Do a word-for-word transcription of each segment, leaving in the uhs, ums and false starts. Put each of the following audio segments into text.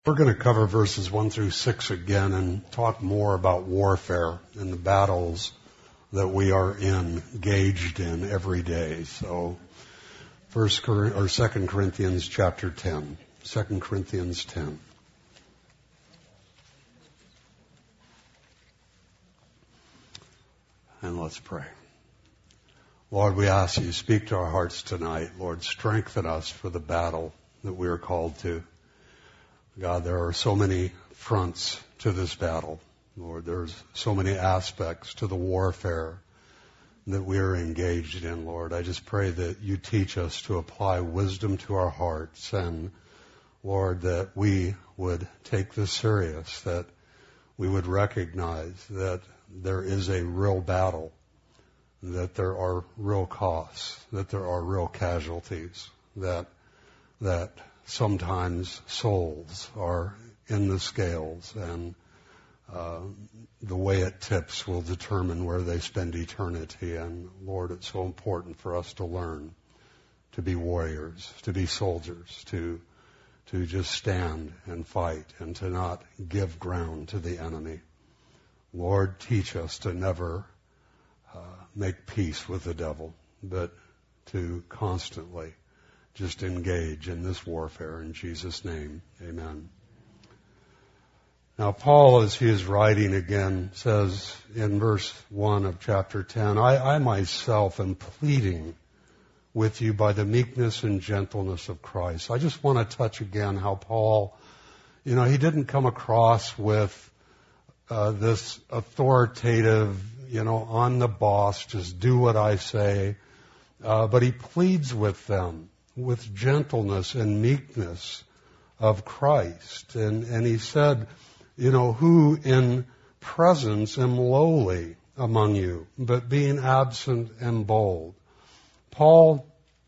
We're going to cover verses one through six again and talk more about warfare and the battles that we are in, engaged in every day. So, First or Second Corinthians chapter ten. Second Corinthians ten. And let's pray. Lord, we ask you to speak to our hearts tonight. Lord, strengthen us for the battle that we are called to. God, there are so many fronts to this battle. Lord, there's so many aspects to the warfare that we are engaged in, Lord. I just pray that you teach us to apply wisdom to our hearts and, Lord, that we would take this serious, that we would recognize that there is a real battle, that there are real costs, that there are real casualties, that that sometimes souls are in the scales, and uh, the way it tips will determine where they spend eternity. And Lord, it's so important for us to learn to be warriors, to be soldiers, to to just stand and fight and to not give ground to the enemy. Lord, teach us to never uh, make peace with the devil, but to constantly just engage in this warfare. In Jesus' name, amen. Now, Paul, as he is writing again, says in verse one of chapter ten, I, I myself am pleading with you by the meekness and gentleness of Christ. I just want to touch again how Paul, you know, he didn't come across with uh, this authoritative, you know, I'm the boss, just do what I say, uh, but he pleads with them with gentleness and meekness of Christ. And, and he said, you know, who in presence am lowly among you, but being absent am bold. Paul,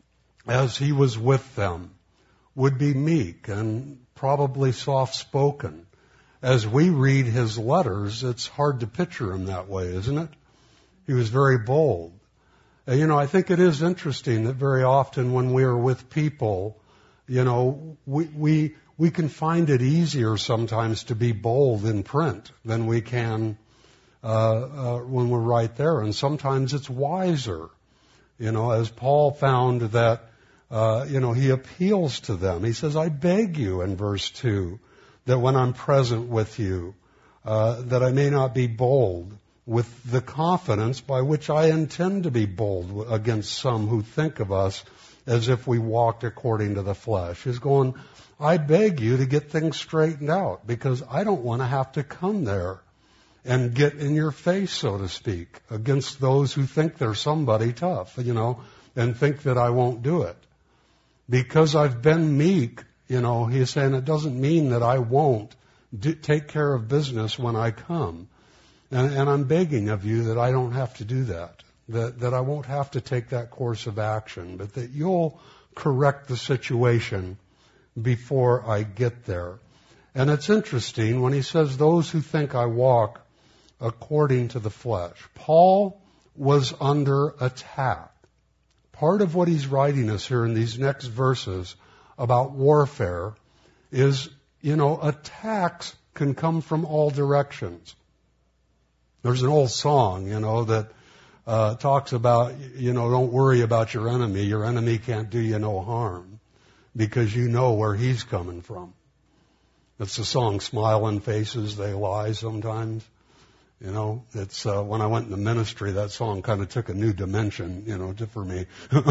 as he was with them, would be meek and probably soft-spoken. As we read his letters, it's hard to picture him that way, isn't it? He was very bold. You know, I think it is interesting that very often when we are with people, you know, we, we, we can find it easier sometimes to be bold in print than we can, uh, uh, when we're right there. And sometimes it's wiser, you know, as Paul found that, uh, you know, he appeals to them. He says, I beg you in verse two, that when I'm present with you, uh, that I may not be bold with the confidence by which I intend to be bold against some who think of us as if we walked according to the flesh. He's going, I beg you to get things straightened out because I don't want to have to come there and get in your face, so to speak, against those who think they're somebody tough, you know, and think that I won't do it. Because I've been meek, you know, he's saying it doesn't mean that I won't do, take care of business when I come. And, and I'm begging of you that I don't have to do that, that, that I won't have to take that course of action, but that you'll correct the situation before I get there. And it's interesting when he says those who think I walk according to the flesh. Paul was under attack. Part of what he's writing us here in these next verses about warfare is, you know, attacks can come from all directions. There's an old song, you know, that uh, talks about, you know, don't worry about your enemy. Your enemy can't do you no harm because you know where he's coming from. It's the song, Smiling Faces, They Lie Sometimes. You know, it's uh, when I went into ministry, that song kind of took a new dimension, you know, to, for me.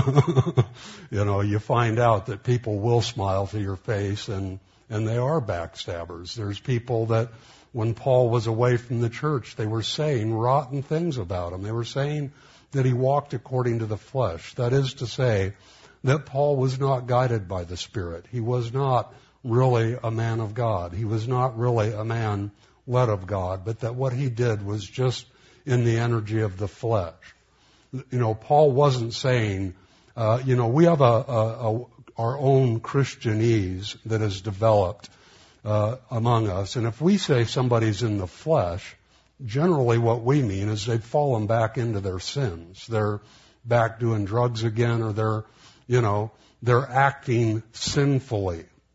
You know, you find out that people will smile to your face, and, and they are backstabbers. There's people that, when Paul was away from the church, they were saying rotten things about him. They were saying that he walked according to the flesh. That is to say, that Paul was not guided by the Spirit. He was not really a man of God. He was not really a man led of God, but that what he did was just in the energy of the flesh. You know, Paul wasn't saying, uh, you know, we have a, a, a our own Christianese that is developed uh, among us, and if we say somebody's in the flesh, generally what we mean is they've fallen back into their sins. They're back doing drugs again, or they're, you know, they're acting sinfully.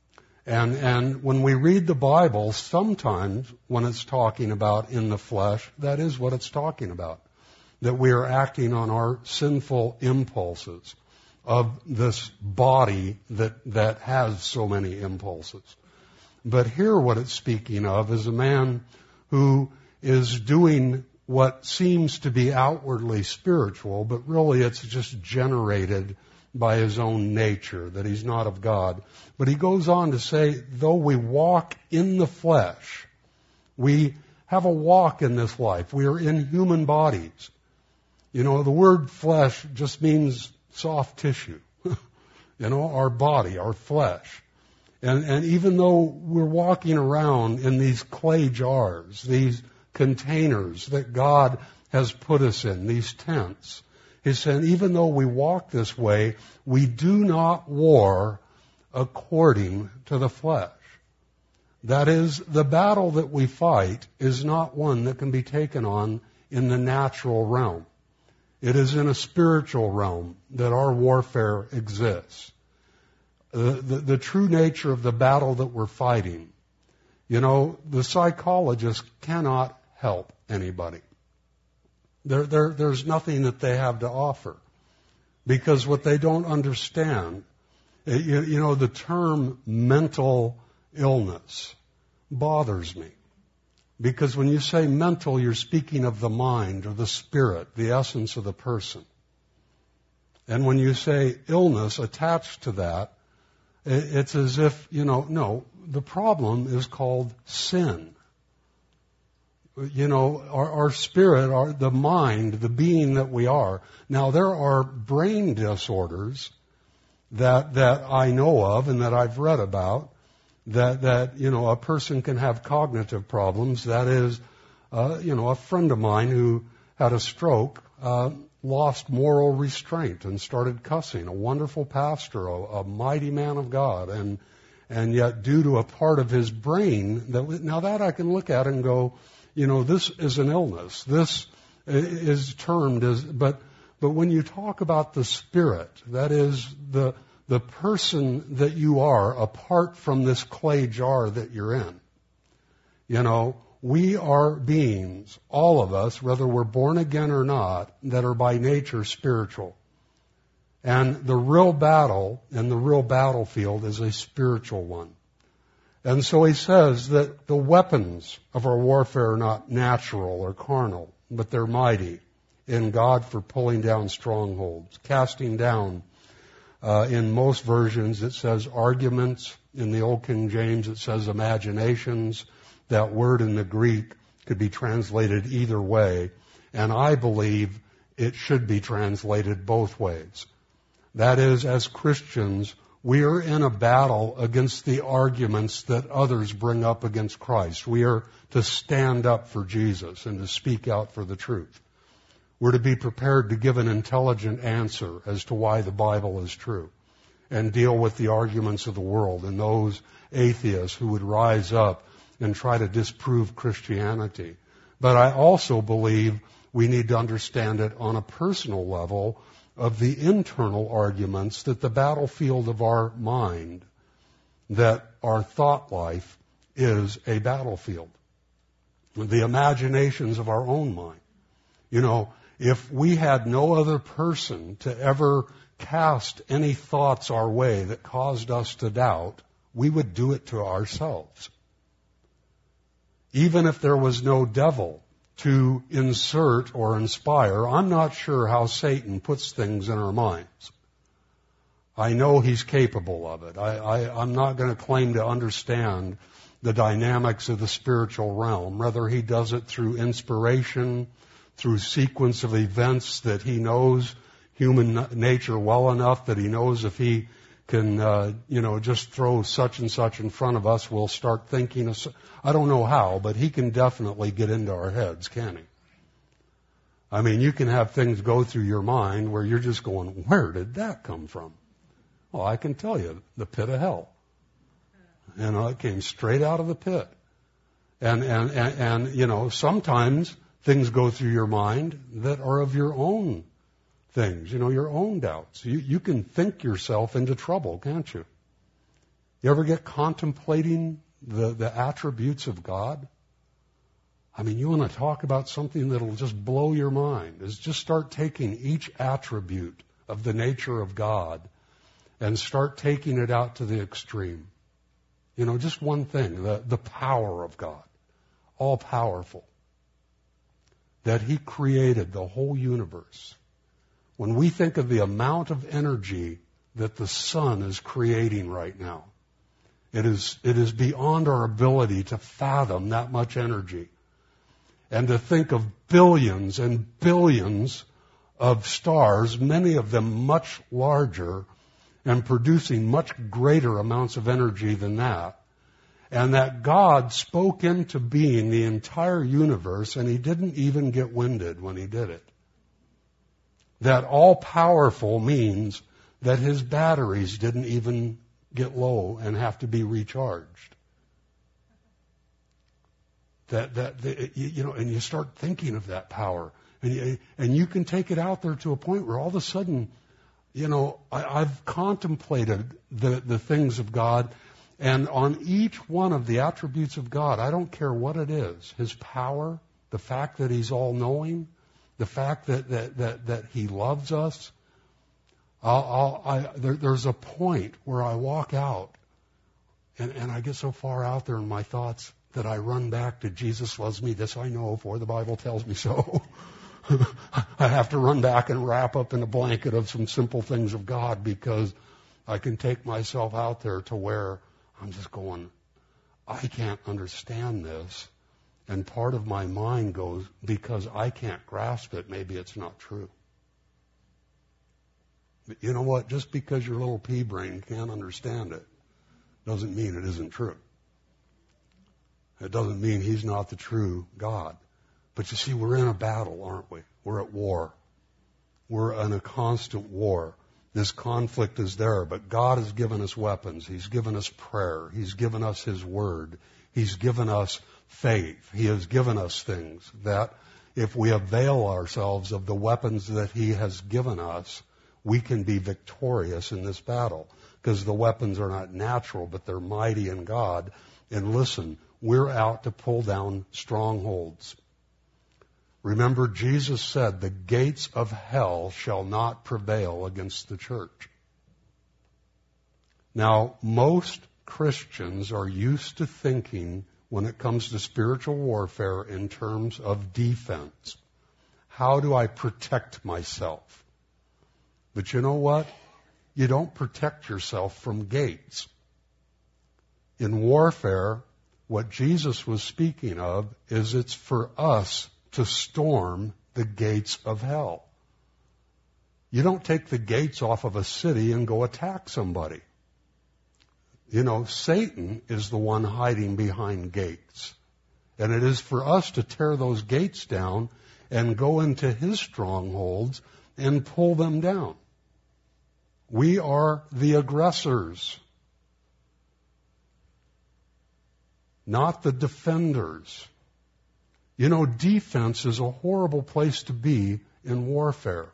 And, and when we read the Bible, sometimes when it's talking about in the flesh, that is what it's talking about. That we are acting on our sinful impulses of this body that, that has so many impulses. But here what it's speaking of is a man who is doing what seems to be outwardly spiritual, but really it's just generated by his own nature, that he's not of God. But he goes on to say, though we walk in the flesh, we have a walk in this life. We are in human bodies. You know, the word flesh just means soft tissue. You know, our body, our flesh. And, and even though we're walking around in these clay jars, these containers that God has put us in, these tents, he's saying even though we walk this way, we do not war according to the flesh. That is, the battle that we fight is not one that can be taken on in the natural realm. It is in a spiritual realm that our warfare exists. The, the, the true nature of the battle that we're fighting. You know, the psychologists cannot help anybody. There, there, there's nothing that they have to offer. Because what they don't understand, you, you know, the term mental illness bothers me. Because when you say mental, you're speaking of the mind or the spirit, the essence of the person. And when you say illness attached to that, it's as if, you know, no, the problem is called sin. You know, our, our spirit, our, the mind, the being that we are. Now, there are brain disorders that, that I know of and that I've read about, that, that, you know, a person can have cognitive problems. That is, uh, you know, a friend of mine who had a stroke, uh, lost moral restraint and started cussing. A wonderful pastor, a, a mighty man of God, and, and yet due to a part of his brain, that, now that I can look at and go, you know, this is an illness. This is termed as, but, but when you talk about the spirit, that is the, the person that you are apart from this clay jar that you're in. You know, we are beings, all of us, whether we're born again or not, that are by nature spiritual. And the real battle and the real battlefield is a spiritual one. And so he says that the weapons of our warfare are not natural or carnal, but they're mighty in God for pulling down strongholds, casting down. Uh, in most versions it says arguments. In the Old King James it says imaginations. That word in the Greek could be translated either way, and I believe it should be translated both ways. That is, as Christians, we are in a battle against the arguments that others bring up against Christ. We are to stand up for Jesus and to speak out for the truth. We're to be prepared to give an intelligent answer as to why the Bible is true and deal with the arguments of the world and those atheists who would rise up and try to disprove Christianity. But I also believe we need to understand it on a personal level of the internal arguments that the battlefield of our mind, that our thought life is a battlefield. The imaginations of our own mind. You know, if we had no other person to ever cast any thoughts our way that caused us to doubt, we would do it to ourselves. Even if there was no devil to insert or inspire, I'm not sure how Satan puts things in our minds. I know he's capable of it. I, I, I'm not going to claim to understand the dynamics of the spiritual realm. Rather, he does it through inspiration, through sequence of events that he knows human nature well enough that he knows if he can, uh, you know, just throw such and such in front of us, we'll start thinking of, I don't know how, but he can definitely get into our heads, can he? I mean, you can have things go through your mind where you're just going, where did that come from? Well, I can tell you, the pit of hell. You know, it came straight out of the pit. And, and, and, and, you know, sometimes things go through your mind that are of your own things, you know, your own doubts. You, you can think yourself into trouble, can't you? You ever get contemplating the, the attributes of God? I mean, you want to talk about something that'll just blow your mind, is just start taking each attribute of the nature of God and start taking it out to the extreme. You know, just one thing, the, the power of God, all powerful, that He created the whole universe. When we think of the amount of energy that the sun is creating right now, it is, it is beyond our ability to fathom that much energy. And to think of billions and billions of stars, many of them much larger, and producing much greater amounts of energy than that. And that God spoke into being the entire universe, and He didn't even get winded when He did it. That all-powerful means that His batteries didn't even get low and have to be recharged. That, that, the, you know, and you start thinking of that power. And you, and you can take it out there to a point where all of a sudden, you know, I, I've contemplated the, the things of God, and on each one of the attributes of God, I don't care what it is, His power, the fact that He's all-knowing, the fact that, that, that, that He loves us, I'll, I'll, I, there, there's a point where I walk out, and, and I get so far out there in my thoughts that I run back to Jesus loves me, this I know, for the Bible tells me so. I have to run back and wrap up in a blanket of some simple things of God, because I can take myself out there to where I'm just going, I can't understand this. And part of my mind goes, because I can't grasp it, maybe it's not true. But you know what? Just because your little pea brain can't understand it doesn't mean it isn't true. It doesn't mean He's not the true God. But you see, we're in a battle, aren't we? We're at war. We're in a constant war. This conflict is there, but God has given us weapons. He's given us prayer. He's given us His Word. He's given us faith. He has given us things that if we avail ourselves of the weapons that He has given us, we can be victorious in this battle. Because the weapons are not natural, but they're mighty in God. And listen, we're out to pull down strongholds. Remember, Jesus said, the gates of hell shall not prevail against the church. Now, most Christians are used to thinking, when it comes to spiritual warfare, in terms of defense. How do I protect myself? But you know what? You don't protect yourself from gates. In warfare, what Jesus was speaking of is it's for us to storm the gates of hell. You don't take the gates off of a city and go attack somebody. You know, Satan is the one hiding behind gates. And it is for us to tear those gates down and go into his strongholds and pull them down. We are the aggressors, not the defenders. You know, defense is a horrible place to be in warfare.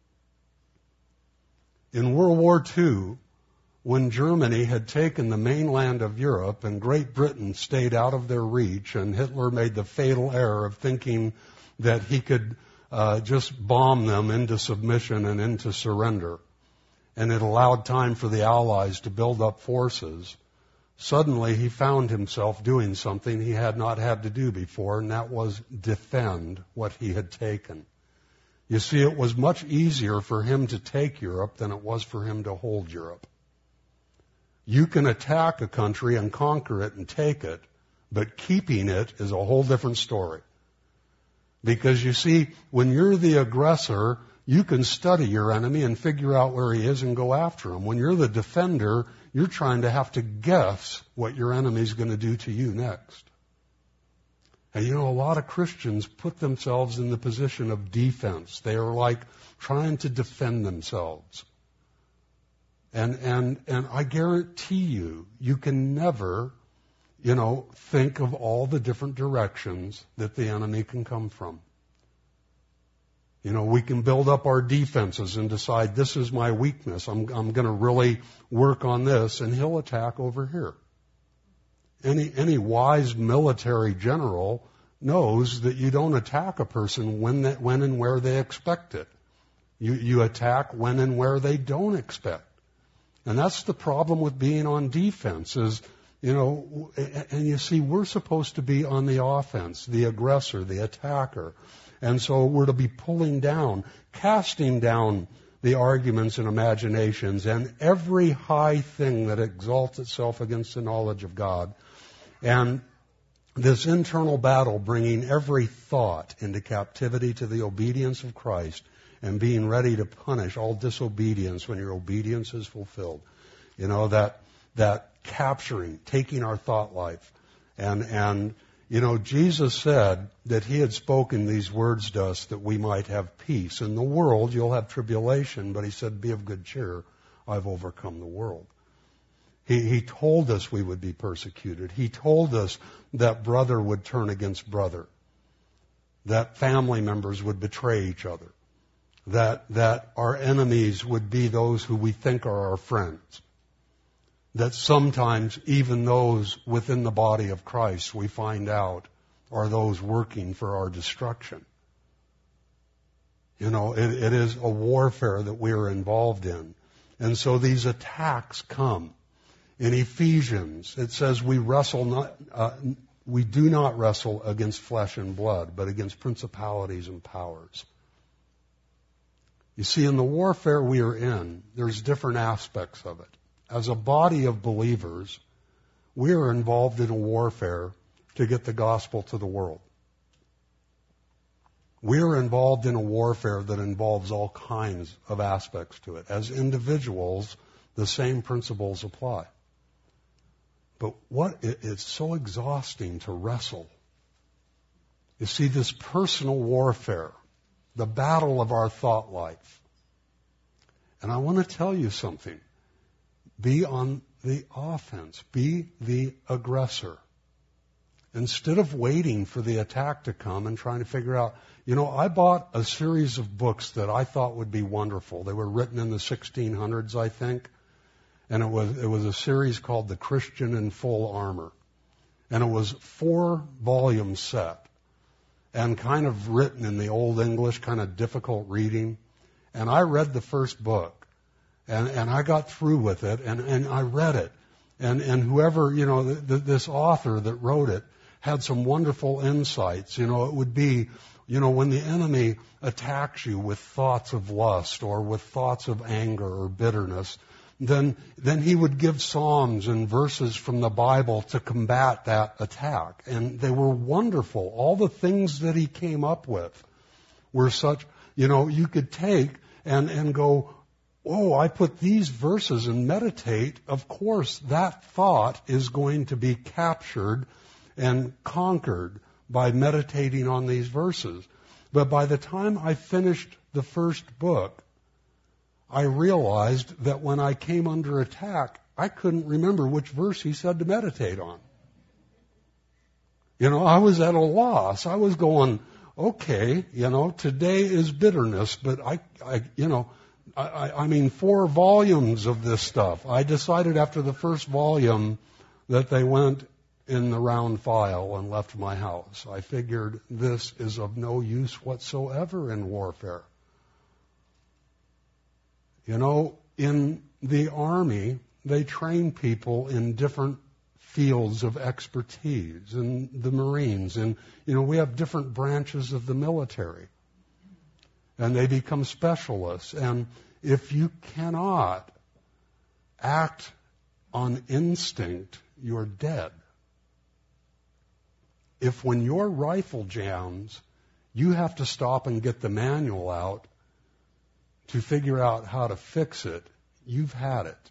In World War Two, when Germany had taken the mainland of Europe and Great Britain stayed out of their reach, and Hitler made the fatal error of thinking that he could uh, just bomb them into submission and into surrender, and it allowed time for the Allies to build up forces, suddenly he found himself doing something he had not had to do before, and that was defend what he had taken. You see, it was much easier for him to take Europe than it was for him to hold Europe. You can attack a country and conquer it and take it, but keeping it is a whole different story. Because you see, when you're the aggressor, you can study your enemy and figure out where he is and go after him. When you're the defender, you're trying to have to guess what your enemy's going to do to you next. And you know, a lot of Christians put themselves in the position of defense. They are like trying to defend themselves. And, and, and I guarantee you, you can never, you know, think of all the different directions that the enemy can come from. You know, we can build up our defenses and decide this is my weakness. I'm, I'm going to really work on this, and he'll attack over here. Any, any wise military general knows that you don't attack a person when, that, when and where they expect it. You, you attack when and where they don't expect. And that's the problem with being on defense is, you know, and you see, we're supposed to be on the offense, the aggressor, the attacker. And so we're to be pulling down, casting down the arguments and imaginations and every high thing that exalts itself against the knowledge of God. And this internal battle, bringing every thought into captivity to the obedience of Christ and being ready to punish all disobedience when your obedience is fulfilled. You know, that, that capturing, taking our thought life. And, and, you know, Jesus said that he had spoken these words to us that we might have peace. In the world, you'll have tribulation, but he said, be of good cheer. I've overcome the world. He, he told us we would be persecuted. He told us that brother would turn against brother, that family members would betray each other, that, that our enemies would be those who we think are our friends, that sometimes even those within the body of Christ we find out are those working for our destruction. You know, it, it is a warfare that we are involved in. And so these attacks come. In Ephesians, it says we wrestle not, uh, we do not wrestle against flesh and blood, but against principalities and powers. You see, in the warfare we are in, there's different aspects of it. As a body of believers, we are involved in a warfare to get the gospel to the world. We are involved in a warfare that involves all kinds of aspects to it. As individuals, the same principles apply. But what it's so exhausting to wrestle. You see, this personal warfare, the battle of our thought life. And I want to tell you something. Be on the offense. Be the aggressor. Instead of waiting for the attack to come and trying to figure out, you know, I bought a series of books that I thought would be wonderful. They were written in the sixteen hundreds, I think. And it was, it was a series called The Christian in Full Armor. And it was four volume set and kind of written in the Old English, kind of difficult reading. And I read the first book and, and I got through with it and, and I read it. And, and whoever, you know, th- th- this author that wrote it had some wonderful insights. You know, it would be, you know, when the enemy attacks you with thoughts of lust or with thoughts of anger or bitterness, then, then he would give psalms and verses from the Bible to combat that attack. And they were wonderful. All the things that he came up with were such, you know, you could take and, and go, oh, I put these verses and meditate. Of course, that thought is going to be captured and conquered by meditating on these verses. But by the time I finished the first book, I realized that when I came under attack, I couldn't remember which verse he said to meditate on. You know, I was at a loss. I was going, okay, you know, today is bitterness, but I, I you know, I, I mean, four volumes of this stuff. I decided after the first volume that they went in the round file and left my house. I figured this is of no use whatsoever in warfare. You know, in the Army, they train people in different fields of expertise, in the Marines, and, you know, we have different branches of the military. And they become specialists. And if you cannot act on instinct, you're dead. If when your rifle jams, you have to stop and get the manual out to figure out how to fix it, you've had it.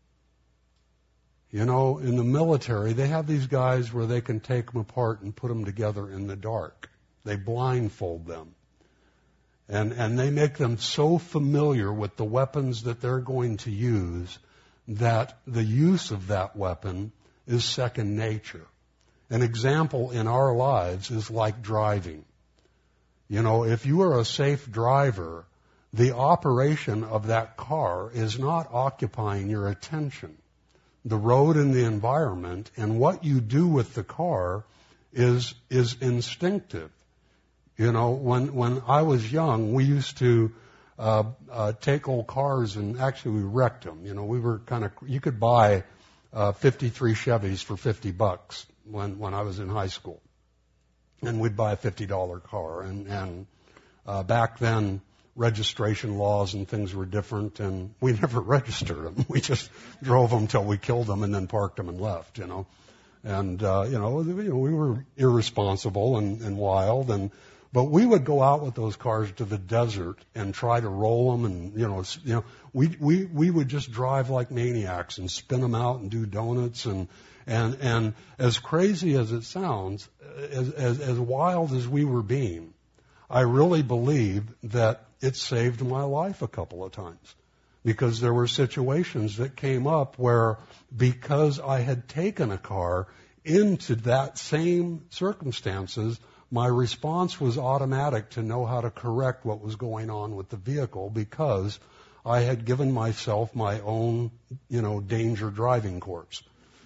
You know, in the military, they have these guys where they can take them apart and put them together in the dark. They blindfold them. And, and they make them so familiar with the weapons that they're going to use that the use of that weapon is second nature. An example in our lives is like driving. You know, if you are a safe driver, the operation of that car is not occupying your attention. The road and the environment and what you do with the car is is instinctive. You know, when when I was young, we used to uh, uh, take old cars and actually we wrecked them. You know, we were kind of, you could buy uh, fifty-three Chevys for fifty bucks when when I was in high school, and we'd buy a fifty dollar car. And and uh, back then, registration laws and things were different, and we never registered them. We just drove them till we killed them and then parked them and left. You know, and uh, you know, you know, we were irresponsible and, and wild, and but we would go out with those cars to the desert and try to roll them, and you know, you know, we we we would just drive like maniacs and spin them out and do donuts, and and and as crazy as it sounds, as as, as wild as we were being, I really believe that it saved my life a couple of times, because there were situations that came up where, because I had taken a car into that same circumstances, my response was automatic to know how to correct what was going on with the vehicle, because I had given myself my own, you know, danger driving course.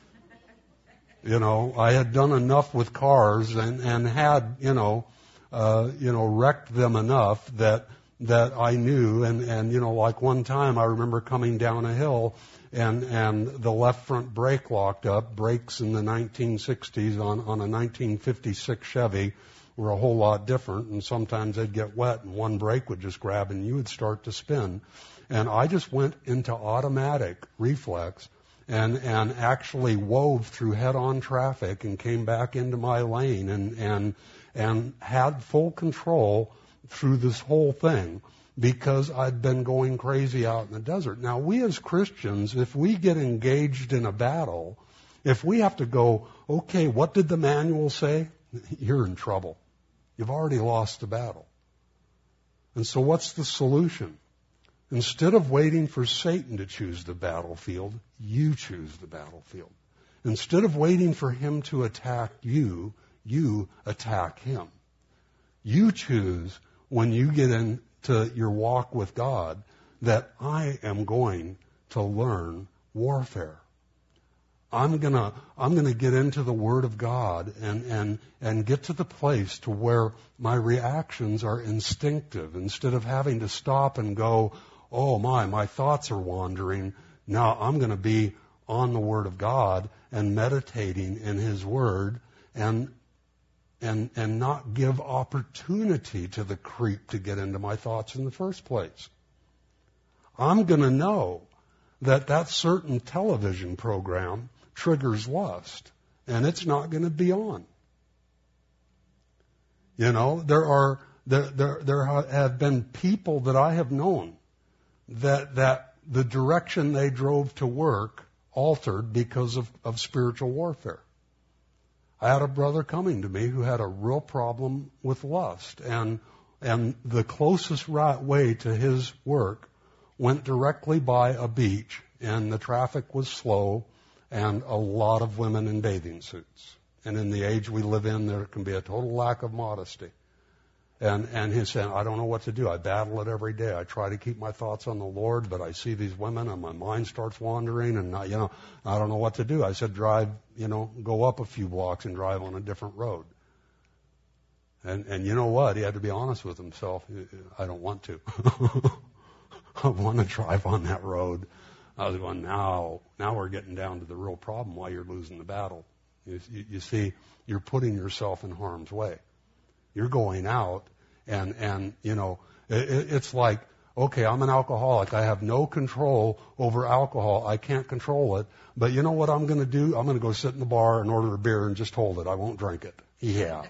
You know, I had done enough with cars and, and had, you know, uh, you know, wrecked them enough that that I knew, and, and, you know, like one time I remember coming down a hill and, and the left front brake locked up. Brakes in the nineteen sixties on, on a nineteen fifty-six Chevy were a whole lot different, and sometimes they'd get wet and one brake would just grab and you would start to spin. And I just went into automatic reflex and, and actually wove through head-on traffic and came back into my lane and, and, and had full control through this whole thing, because I'd been going crazy out in the desert. Now, we as Christians, if we get engaged in a battle, if we have to go, okay, what did the manual say? You're in trouble. You've already lost the battle. And so what's the solution? Instead of waiting for Satan to choose the battlefield, you choose the battlefield. Instead of waiting for him to attack you, you attack him. You choose, when you get into your walk with God, that I am going to learn warfare. I'm gonna, I'm gonna get into the Word of God and, and, and get to the place to where my reactions are instinctive, instead of having to stop and go, oh my, my thoughts are wandering. Now I'm gonna be on the Word of God and meditating in His Word, and And, and not give opportunity to the creep to get into my thoughts in the first place. I'm going to know that that certain television program triggers lust, and it's not going to be on. You know, there are there there there have been people that I have known that that the direction they drove to work altered because of, of spiritual warfare. I had a brother coming to me who had a real problem with lust, and and the closest right way to his work went directly by a beach, and the traffic was slow, and a lot of women in bathing suits. And in the age we live in, there can be a total lack of modesty. And and he said, I don't know what to do. I battle it every day. I try to keep my thoughts on the Lord, but I see these women and my mind starts wandering, and I, you know, I don't know what to do. I said, drive, you know, go up a few blocks and drive on a different road. And and you know what? He had to be honest with himself. I don't want to. I want to drive on that road. I was going, now, now we're getting down to the real problem why you're losing the battle. You, you, you see, you're putting yourself in harm's way. You're going out, and, and you know, it, it's like, okay, I'm an alcoholic. I have no control over alcohol. I can't control it. But you know what I'm going to do? I'm going to go sit in the bar and order a beer and just hold it. I won't drink it. Yeah.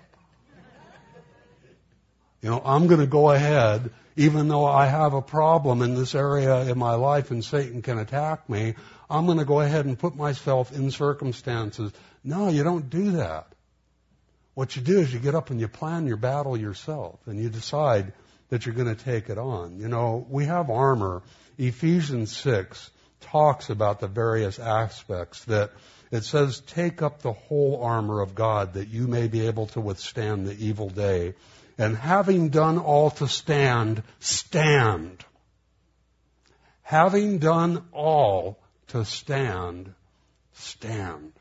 You know, I'm going to go ahead, even though I have a problem in this area in my life and Satan can attack me, I'm going to go ahead and put myself in circumstances. No, you don't do that. What you do is you get up and you plan your battle yourself, and you decide that you're going to take it on. You know, we have armor. Ephesians six talks about the various aspects that It says, take up the whole armor of God that you may be able to withstand the evil day. And having done all to stand, stand. Having done all to stand, stand.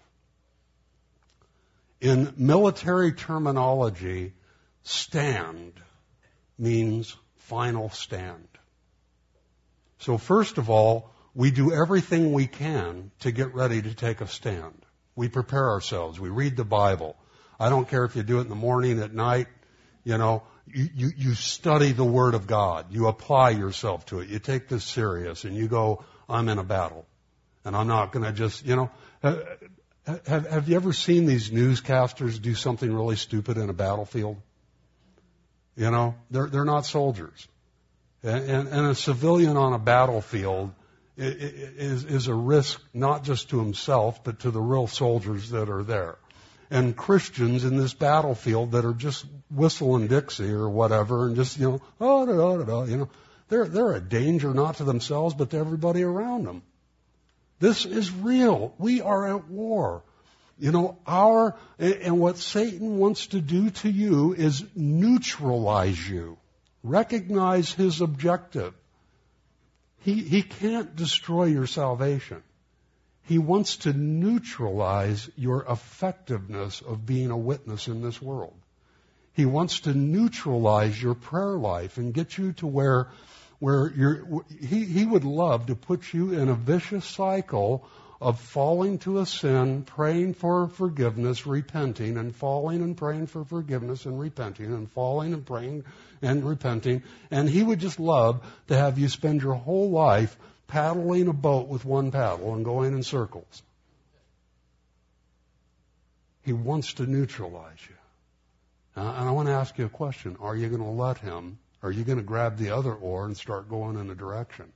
In military terminology, stand means final stand. So first of all, we do everything we can to get ready to take a stand. We prepare ourselves. We read the Bible. I don't care if you do it in the morning, at night. You know, you, you, you study the Word of God. You apply yourself to it. You take this serious and you go, I'm in a battle. And I'm not going to just, you know, have, have you ever seen these newscasters do something really stupid in a battlefield? You know, they're, they're not soldiers. And, and, and a civilian on a battlefield is, is a risk not just to himself, but to the real soldiers that are there. And Christians in this battlefield that are just whistling Dixie or whatever and just, you know, oh, da, da, da, da, you know, they're, they're a danger not to themselves, but to everybody around them. This is real. We are at war. You know, our, and what Satan wants to do to you is neutralize you. Recognize his objective. He, he can't destroy your salvation. He wants to neutralize your effectiveness of being a witness in this world. He wants to neutralize your prayer life and get you to where, where you're, he, he would love to put you in a vicious cycle of falling to a sin, praying for forgiveness, repenting, and falling and praying for forgiveness and repenting, and falling and praying and repenting. And he would just love to have you spend your whole life paddling a boat with one paddle and going in circles. He wants to neutralize you. Uh, and I want to ask you a question. Are you going to let him? Are you going to grab the other oar and start going in a direction?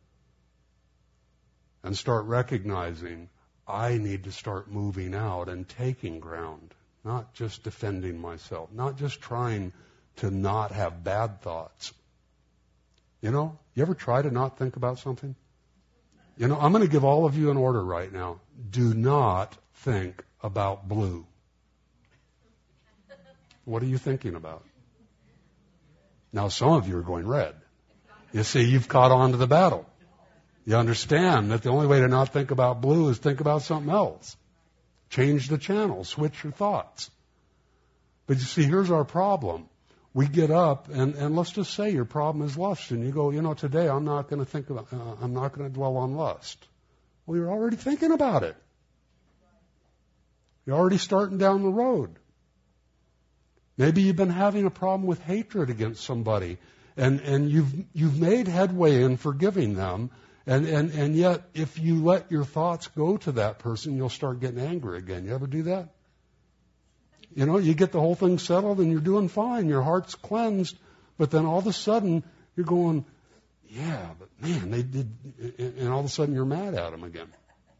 And start recognizing, I need to start moving out and taking ground, not just defending myself, not just trying to not have bad thoughts. You know, you ever try to not think about something? You know, I'm going to give all of you an order right now. Do not think about blue. What are you thinking about? Now, some of you are going red. You see, you've caught on to the battle. You understand that the only way to not think about blue is think about something else. Change the channel. Switch your thoughts. But you see, here's our problem. We get up, and, and let's just say your problem is lust, and you go, you know, today I'm not going to think about, uh, I'm not going to dwell on lust. Well, you're already thinking about it. You're already starting down the road. Maybe you've been having a problem with hatred against somebody, and, and you've, you've made headway in forgiving them, and, and, and yet if you let your thoughts go to that person, you'll start getting angry again. You ever do that? You know, you get the whole thing settled and you're doing fine. Your heart's cleansed. But then all of a sudden you're going, yeah, but man, they did. And all of a sudden you're mad at them again.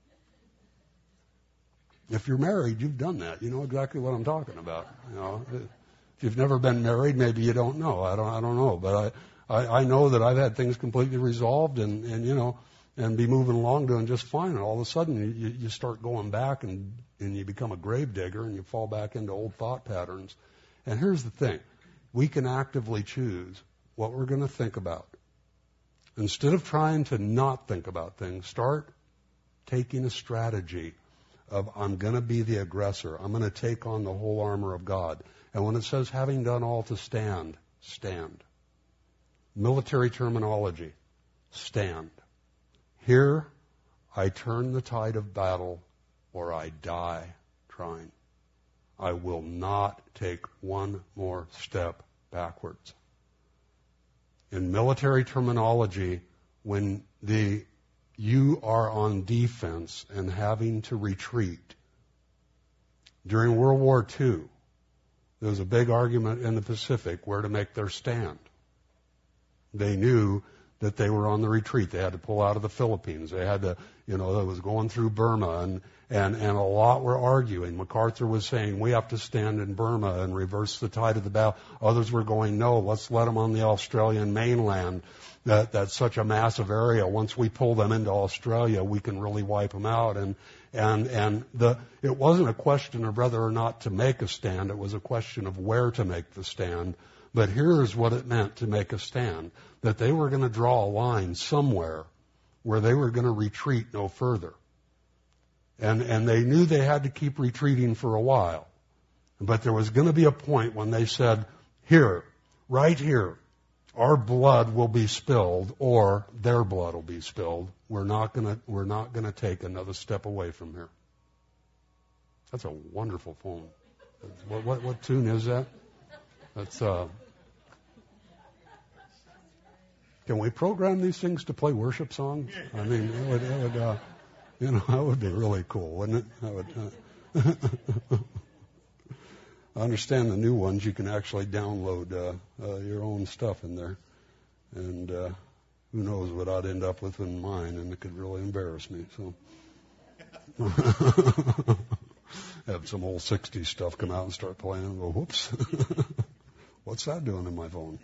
If you're married, you've done that. You know exactly what I'm talking about. You know, if you've never been married, maybe you don't know. I don't, I don't know. But I, I, I know that I've had things completely resolved and, and, you know, and be moving along doing just fine. And all of a sudden you, you start going back and, and you become a grave digger and you fall back into old thought patterns. And here's the thing. We can actively choose what we're going to think about. Instead of trying to not think about things, start taking a strategy of I'm going to be the aggressor. I'm going to take on the whole armor of God. And when it says having done all to stand, stand. Military terminology, stand. Here, I turn the tide of battle or I die trying. I will not take one more step backwards. In military terminology, when the you are on defense and having to retreat. During World War Two, there was a big argument in the Pacific where to make their stand. They knew that they were on the retreat. They had to pull out of the Philippines. They had to, you know, it was going through Burma, and, and, and a lot were arguing. MacArthur was saying, we have to stand in Burma and reverse the tide of the battle. Others were going, no, let's let them on the Australian mainland. That, that's such a massive area. Once we pull them into Australia, we can really wipe them out. And, And, and the, it wasn't a question of whether or not to make a stand. It was a question of where to make the stand. But here's what it meant to make a stand. That they were going to draw a line somewhere where they were going to retreat no further. And, and they knew they had to keep retreating for a while. But there was going to be a point when they said, here, right here, our blood will be spilled or their blood will be spilled. We're not going to, we're not going to take another step away from here. That's a wonderful phone. What, what, what tune is that? That's, uh, can we program these things to play worship songs? I mean, it would, it would uh, you know, that would be really cool, wouldn't it? That would, uh, I understand the new ones, you can actually download uh, uh, your own stuff in there. And uh, who knows what I'd end up with in mine, and it could really embarrass me. So have some old sixties stuff come out and start playing and go, whoops, what's that doing in my phone?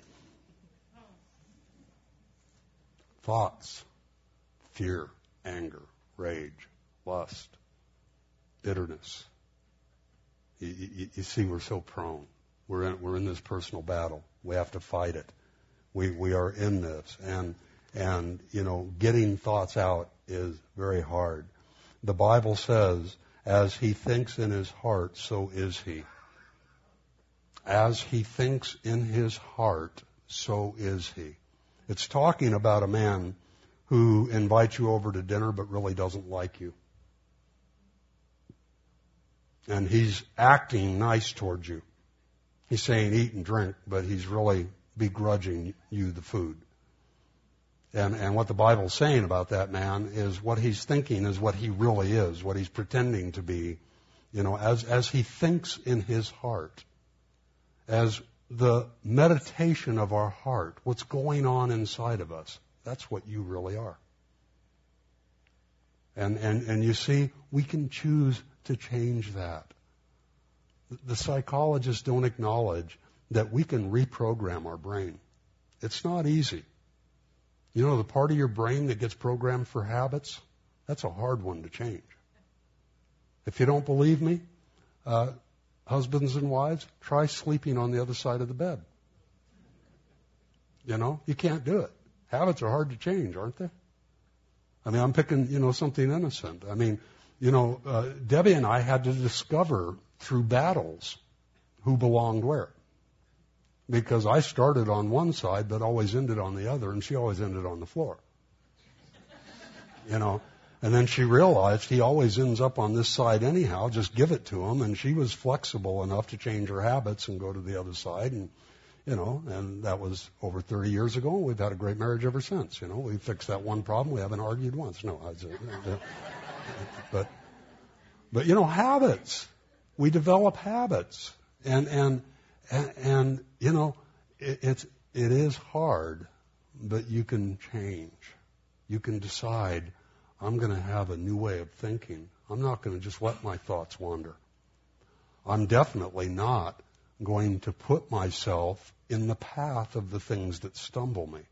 Thoughts, fear, anger, rage, lust, bitterness. You, you, you see, we're so prone. We're in, we're in this personal battle. We have to fight it. We we are in this, and and you know, getting thoughts out is very hard. The Bible says, "As he thinks in his heart, so is he." As he thinks in his heart, so is he. It's talking about a man who invites you over to dinner but really doesn't like you. And he's acting nice towards you. He's saying eat and drink, but he's really begrudging you the food. And, and what the Bible's saying about that man is what he's thinking is what he really is, what he's pretending to be. You know, as, as he thinks in his heart, as the meditation of our heart, what's going on inside of us, that's what you really are. And, and, and you see, we can choose to change that. The psychologists don't acknowledge that we can reprogram our brain. It's not easy. You know, the part of your brain that gets programmed for habits, that's a hard one to change. If you don't believe me, uh, husbands and wives, try sleeping on the other side of the bed. You know, you can't do it. Habits are hard to change, aren't they? I mean, I'm picking, you know, something innocent. I mean, you know, uh, Debbie and I had to discover through battles who belonged where. Because I started on one side but always ended on the other, and she always ended on the floor. You know, and then she realized he always ends up on this side anyhow, just give it to him, and she was flexible enough to change her habits and go to the other side, and, you know, and that was over thirty years ago, and we've had a great marriage ever since. You know, we fixed that one problem, we haven't argued once. No, I was, uh, but, but, you know, habits. We develop habits, and, and, and, and you know, it, it's, it is hard, but you can change. You can decide, I'm going to have a new way of thinking. I'm not going to just let my thoughts wander. I'm definitely not going to put myself in the path of the things that stumble me.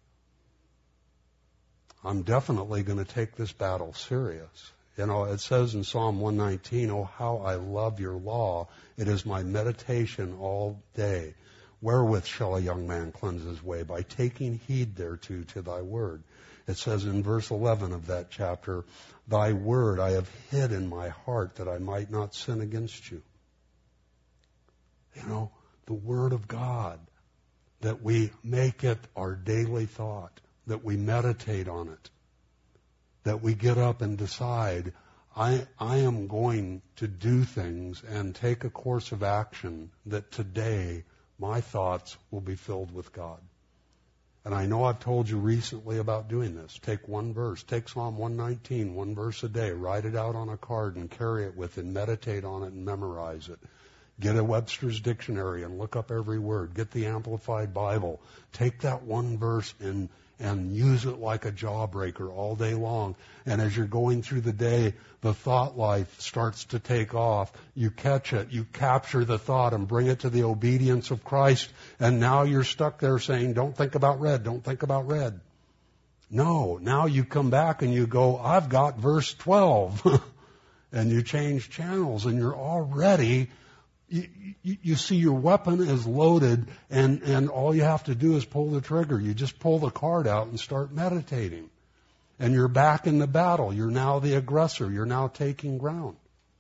I'm definitely going to take this battle serious. You know, it says in Psalm one nineteen, oh, how I love your law. It is my meditation all day. Wherewith shall a young man cleanse his way? By taking heed thereto to thy word. It says in verse eleven of that chapter, thy word I have hid in my heart that I might not sin against you. You know, the word of God, that we make it our daily thought, that we meditate on it, that we get up and decide, I, I am going to do things and take a course of action that today my thoughts will be filled with God. And I know I've told you recently about doing this. Take one verse. Take Psalm one nineteen, one verse a day. Write it out on a card and carry it with and meditate on it and memorize it. Get a Webster's dictionary and look up every word. Get the Amplified Bible. Take that one verse and and use it like a jawbreaker all day long. And as you're going through the day, the thought life starts to take off. You catch it. You capture the thought and bring it to the obedience of Christ. And now you're stuck there saying, don't think about red. Don't think about red. No. Now you come back and you go, I've got verse twelve. and you change channels, and you're already, you, you, you see your weapon is loaded, and, and all you have to do is pull the trigger. You just pull the card out and start meditating. And you're back in the battle. You're now the aggressor. You're now taking ground.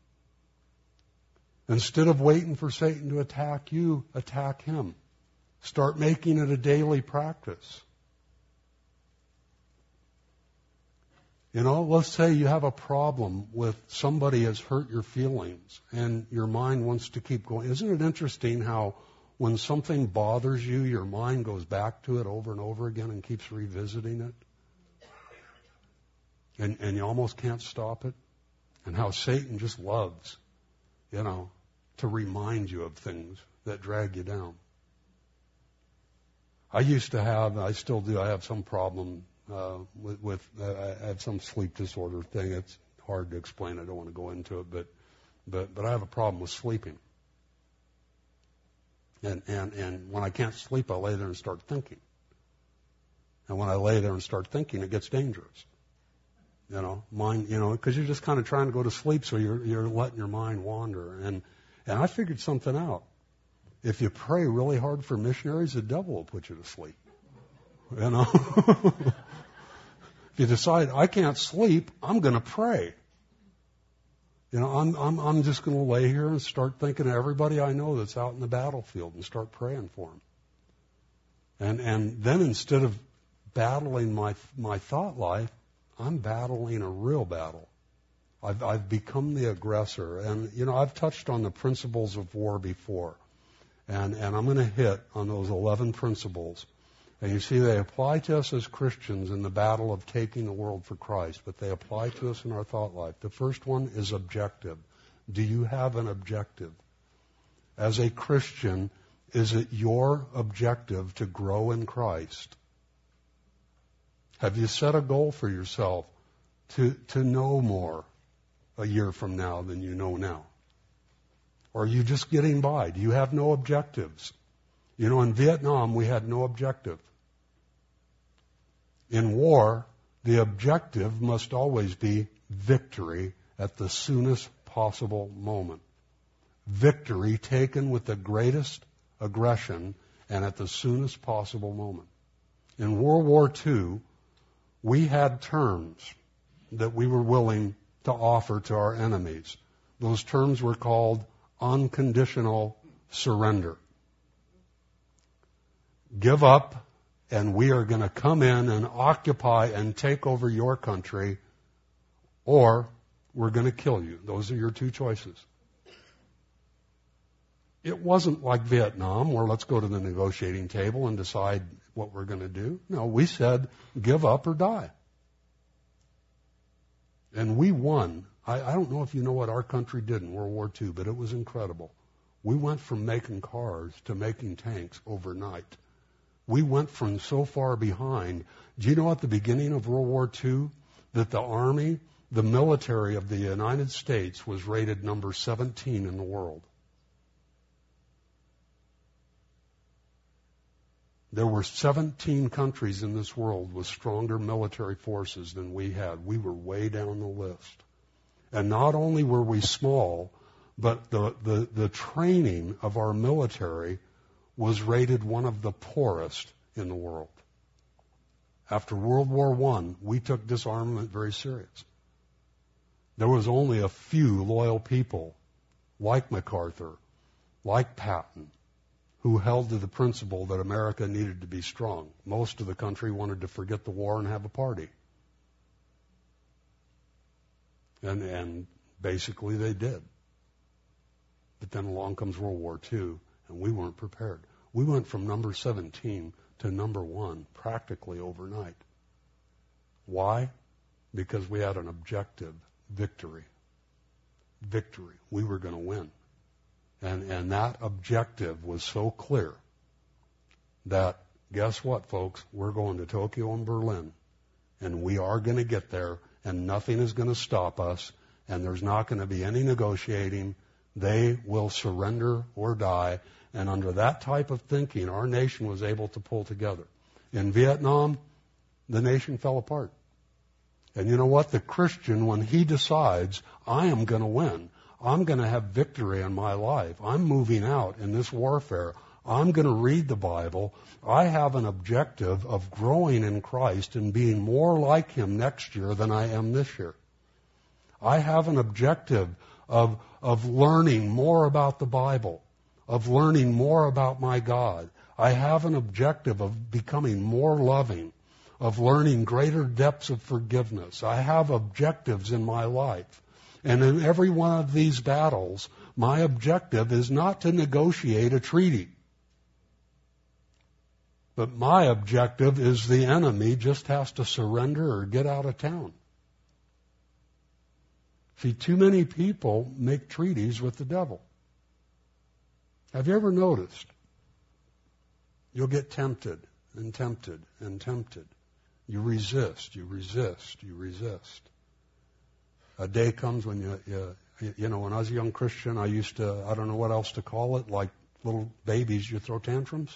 Instead of waiting for Satan to attack you, attack him. Start making it a daily practice. You know, let's say you have a problem with somebody has hurt your feelings and your mind wants to keep going. Isn't it interesting how when something bothers you, your mind goes back to it over and over again and keeps revisiting it? And, and you almost can't stop it? And how Satan just loves, you know, to remind you of things that drag you down. I used to have, I still do, I have some problem uh, with, with uh, I have some sleep disorder thing. It's hard to explain. I don't want to go into it, but but but I have a problem with sleeping. And and and when I can't sleep, I lay there and start thinking. And when I lay there and start thinking, it gets dangerous. You know, mind, you know, because you're just kind of trying to go to sleep, so you're you're letting your mind wander. And and I figured something out. If you pray really hard for missionaries, the devil will put you to sleep. You know? If you decide, I can't sleep, I'm going to pray. You know, I'm, I'm, I'm just going to lay here and start thinking of everybody I know that's out in the battlefield and start praying for them. And, and then instead of battling my, my thought life, I'm battling a real battle. I've, I've become the aggressor. And, you know, I've touched on the principles of war before. And, and I'm going to hit on those eleven principles. And you see, they apply to us as Christians in the battle of taking the world for Christ, but they apply to us in our thought life. The first one is objective. Do you have an objective? As a Christian, is it your objective to grow in Christ? Have you set a goal for yourself to, to know more a year from now than you know now? Or are you just getting by? Do you have no objectives? You know, in Vietnam, we had no objective. In war, the objective must always be victory at the soonest possible moment. Victory taken with the greatest aggression and at the soonest possible moment. In World War Two, we had terms that we were willing to offer to our enemies. Those terms were called unconditional surrender. Give up, and we are going to come in and occupy and take over your country, or we're going to kill you. Those are your two choices. It wasn't like Vietnam, where let's go to the negotiating table and decide what we're going to do. No, we said, give up or die. And we won. I, I don't know if you know what our country did in World War Two, but it was incredible. We went from making cars to making tanks overnight. We went from so far behind. Do you know at the beginning of World War Two that the Army, the military of the United States was rated number seventeen in the world? There were seventeen countries in this world with stronger military forces than we had. We were way down the list. And not only were we small, but the, the, the training of our military was rated one of the poorest in the world. After World War One, we took disarmament very serious. There was only a few loyal people, like MacArthur, like Patton, who held to the principle that America needed to be strong. Most of the country wanted to forget the war and have a party. And, and basically they did. But then along comes World War Two, and we weren't prepared. We went from number seventeen to number one practically overnight. Why? Because we had an objective, victory. Victory. We were going to win. And, and that objective was so clear that, guess what, folks? We're going to Tokyo and Berlin. And we are going to get there, and nothing is going to stop us, and there's not going to be any negotiating. They will surrender or die. And under that type of thinking, our nation was able to pull together. In Vietnam, the nation fell apart. And you know what? The Christian, when he decides, I am going to win, I'm going to have victory in my life, I'm moving out in this warfare, I'm going to read the Bible, I have an objective of growing in Christ and being more like Him next year than I am this year. I have an objective of, of learning more about the Bible, of learning more about my God. I have an objective of becoming more loving, of learning greater depths of forgiveness. I have objectives in my life. And in every one of these battles, my objective is not to negotiate a treaty. But my objective is the enemy just has to surrender or get out of town. See, too many people make treaties with the devil. Have you ever noticed? You'll get tempted and tempted and tempted. You resist, you resist, you resist. A day comes when you, you, you know, when I was a young Christian, I used to, I don't know what else to call it, like little babies, you throw tantrums.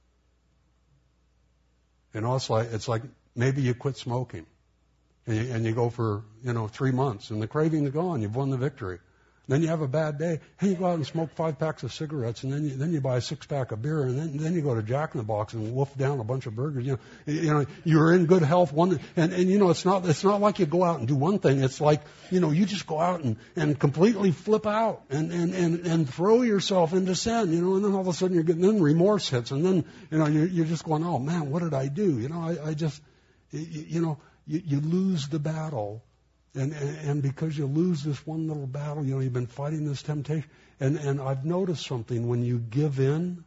You know, it's like, it's like maybe you quit smoking. And you, and you go for, you know, three months, and the craving's gone. You've won the victory. Then you have a bad day, and you go out and smoke five packs of cigarettes, and then you, then you buy a six pack of beer, and then then you go to Jack in the Box and wolf down a bunch of burgers. You know, you know, you're in good health. One, and and you know, it's not it's not like you go out and do one thing. It's like, you know, you just go out and and completely flip out and and and and throw yourself into sin. You know, and then all of a sudden you're getting then remorse hits, and then you know you're, you're just going, oh man, what did I do? You know, I, I just, you, you know. You, you lose the battle, and, and and because you lose this one little battle, you know, you've been fighting this temptation. And, and I've noticed something. When you give in,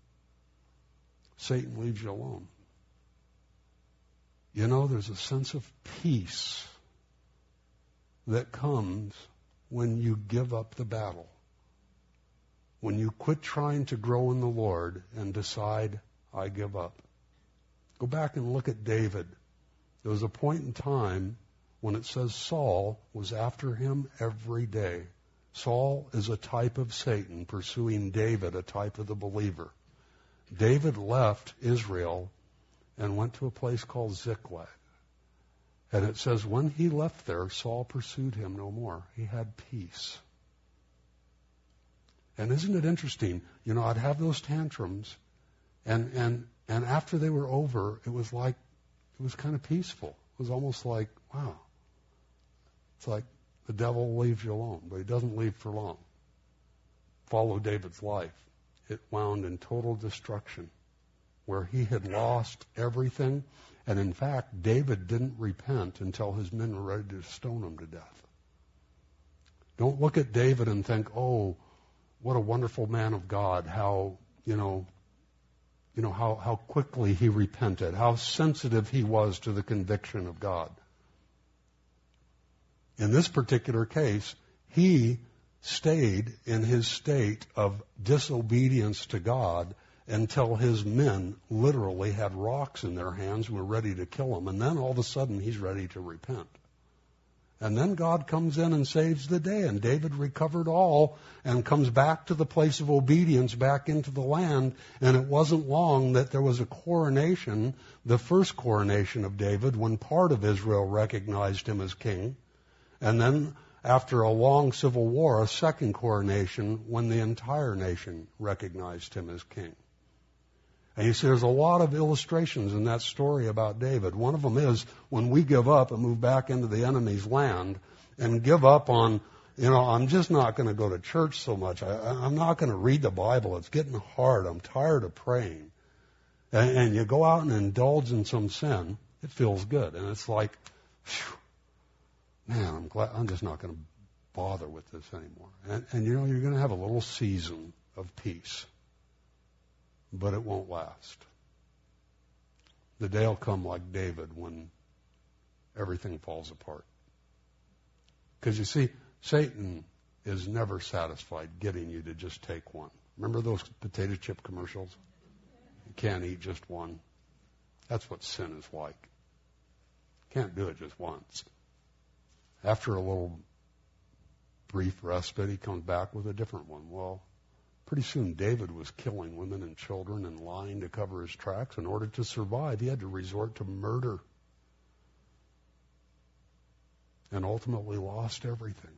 Satan leaves you alone. You know, there's a sense of peace that comes when you give up the battle. When you quit trying to grow in the Lord and decide, I give up. Go back and look at David. There was a point in time when it says Saul was after him every day. Saul is a type of Satan pursuing David, a type of the believer. David left Israel and went to a place called Ziklag. And it says when he left there, Saul pursued him no more. He had peace. And isn't it interesting? You know, I'd have those tantrums, and and and after they were over, it was like, it was kind of peaceful. It was almost like, wow. It's like the devil leaves you alone, but he doesn't leave for long. Follow David's life. It wound in total destruction, where he had lost everything. And in fact, David didn't repent until his men were ready to stone him to death. Don't look at David and think, oh, what a wonderful man of God, how, you know, You know, how, how quickly he repented, how sensitive he was to the conviction of God. In this particular case, he stayed in his state of disobedience to God until his men literally had rocks in their hands and were ready to kill him. And then all of a sudden, he's ready to repent. And then God comes in and saves the day, and David recovered all and comes back to the place of obedience, back into the land. And it wasn't long that there was a coronation, the first coronation of David, when part of Israel recognized him as king. And then after a long civil war, a second coronation when the entire nation recognized him as king. And you see, there's a lot of illustrations in that story about David. One of them is when we give up and move back into the enemy's land and give up on, you know, I'm just not going to go to church so much. I, I'm not going to read the Bible. It's getting hard. I'm tired of praying. And, and you go out and indulge in some sin. It feels good. And it's like, phew, man, I'm glad, I'm just not going to bother with this anymore. And, and you know, you're going to have a little season of peace. But it won't last. The day will come like David when everything falls apart. Because you see, Satan is never satisfied getting you to just take one. Remember those potato chip commercials? You can't eat just one. That's what sin is like. Can't do it just once. After a little brief respite, he comes back with a different one. Well, pretty soon David was killing women and children and lying to cover his tracks. In order to survive, he had to resort to murder. and ultimately lost everything.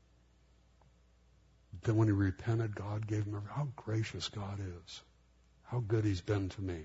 Then when he repented, God gave him everything. How gracious God is. How good he's been to me.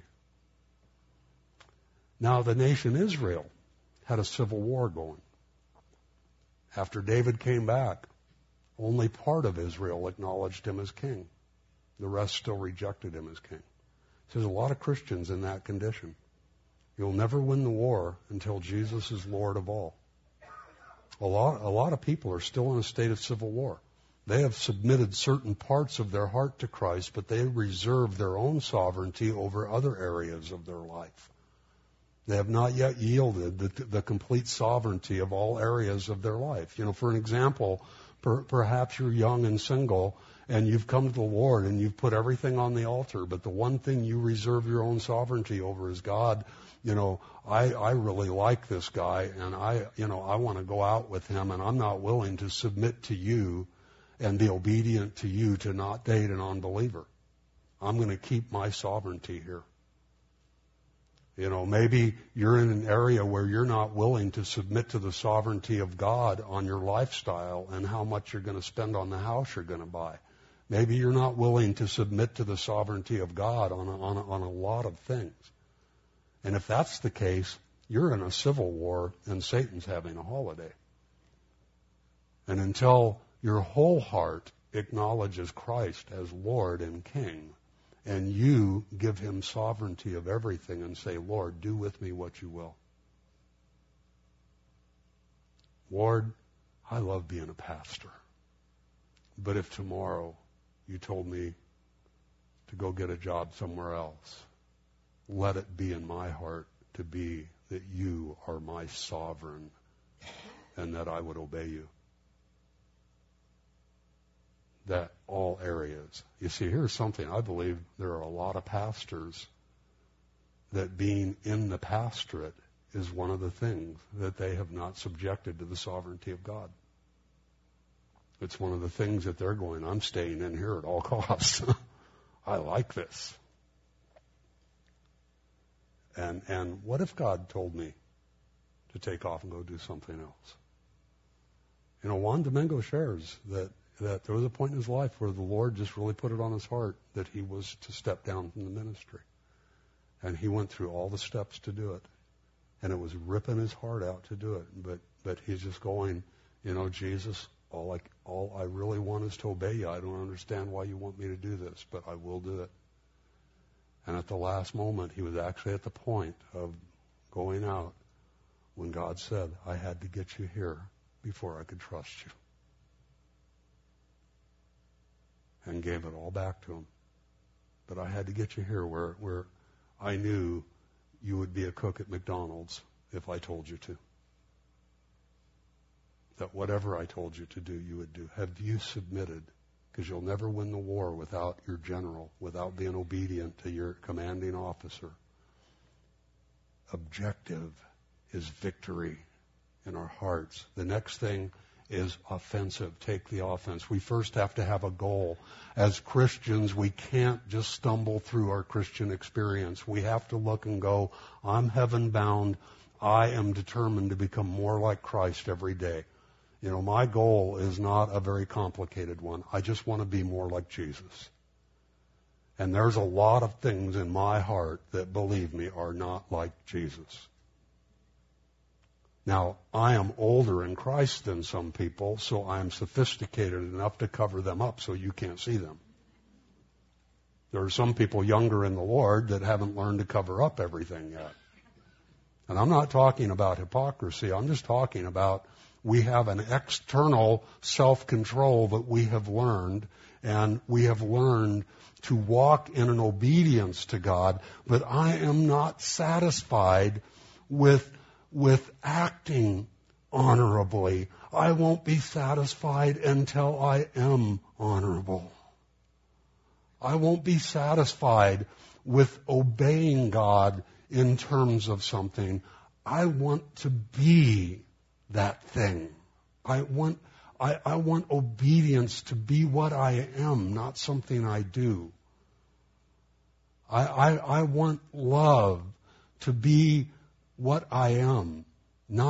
Now the nation Israel had a civil war going. After David came back, only part of Israel acknowledged him as king. The rest still rejected him as king. So there's a lot of Christians in that condition. You'll never win the war until Jesus is Lord of all. A lot, a lot of people are still in a state of civil war. They have submitted certain parts of their heart to Christ, but they reserve their own sovereignty over other areas of their life. They have not yet yielded the, the complete sovereignty of all areas of their life. You know, for an example, per, perhaps you're young and single, and you've come to the Lord and you've put everything on the altar, but the one thing you reserve your own sovereignty over is, God, you know, I, I really like this guy, and I, you know, I want to go out with him, and I'm not willing to submit to you and be obedient to you to not date an unbeliever. I'm going to keep my sovereignty here. You know, maybe you're in an area where you're not willing to submit to the sovereignty of God on your lifestyle and how much you're going to spend on the house you're going to buy. Maybe you're not willing to submit to the sovereignty of God on a, on a, on a lot of things. And if that's the case, you're in a civil war and Satan's having a holiday. And until your whole heart acknowledges Christ as Lord and King, and you give him sovereignty of everything and say, Lord, do with me what you will. Lord, I love being a pastor. But if tomorrow you told me to go get a job somewhere else, let it be in my heart to be that you are my sovereign and that I would obey you. That all areas. You see, here's something. I believe there are a lot of pastors that being in the pastorate is one of the things that they have not subjected to the sovereignty of God. It's one of the things that they're going, I'm staying in here at all costs. I like this. And and what if God told me to take off and go do something else? You know, Juan Domingo shares that that there was a point in his life where the Lord just really put it on his heart that he was to step down from the ministry. And he went through all the steps to do it. And it was ripping his heart out to do it. But but he's just going, you know, Jesus, all I, all I really want is to obey you. I don't understand why you want me to do this, but I will do it. And at the last moment, he was actually at the point of going out when God said, I had to get you here before I could trust you. And gave it all back to him. But I had to get you here where, where I knew you would be a cook at McDonald's if I told you to. That whatever I told you to do, you would do. Have you submitted? Because you'll never win the war without your general, without being obedient to your commanding officer. Objective is victory in our hearts. The next thing is offensive. Take the offense. We first have to have a goal. As Christians, we can't just stumble through our Christian experience. We have to look and go, I'm heaven bound. I am determined to become more like Christ every day. You know, my goal is not a very complicated one. I just want to be more like Jesus. And there's a lot of things in my heart that, believe me, are not like Jesus. Now, I am older in Christ than some people, so I am sophisticated enough to cover them up so you can't see them. There are some people younger in the Lord that haven't learned to cover up everything yet. And I'm not talking about hypocrisy. I'm just talking about we have an external self-control that we have learned, and we have learned to walk in an obedience to God, but I am not satisfied with with acting honorably. I won't be satisfied until I am honorable. I won't be satisfied with obeying God in terms of something. I want to be that thing. I want, I, I want obedience to be what I am, not something I do. I, I, I want love to be what I am, not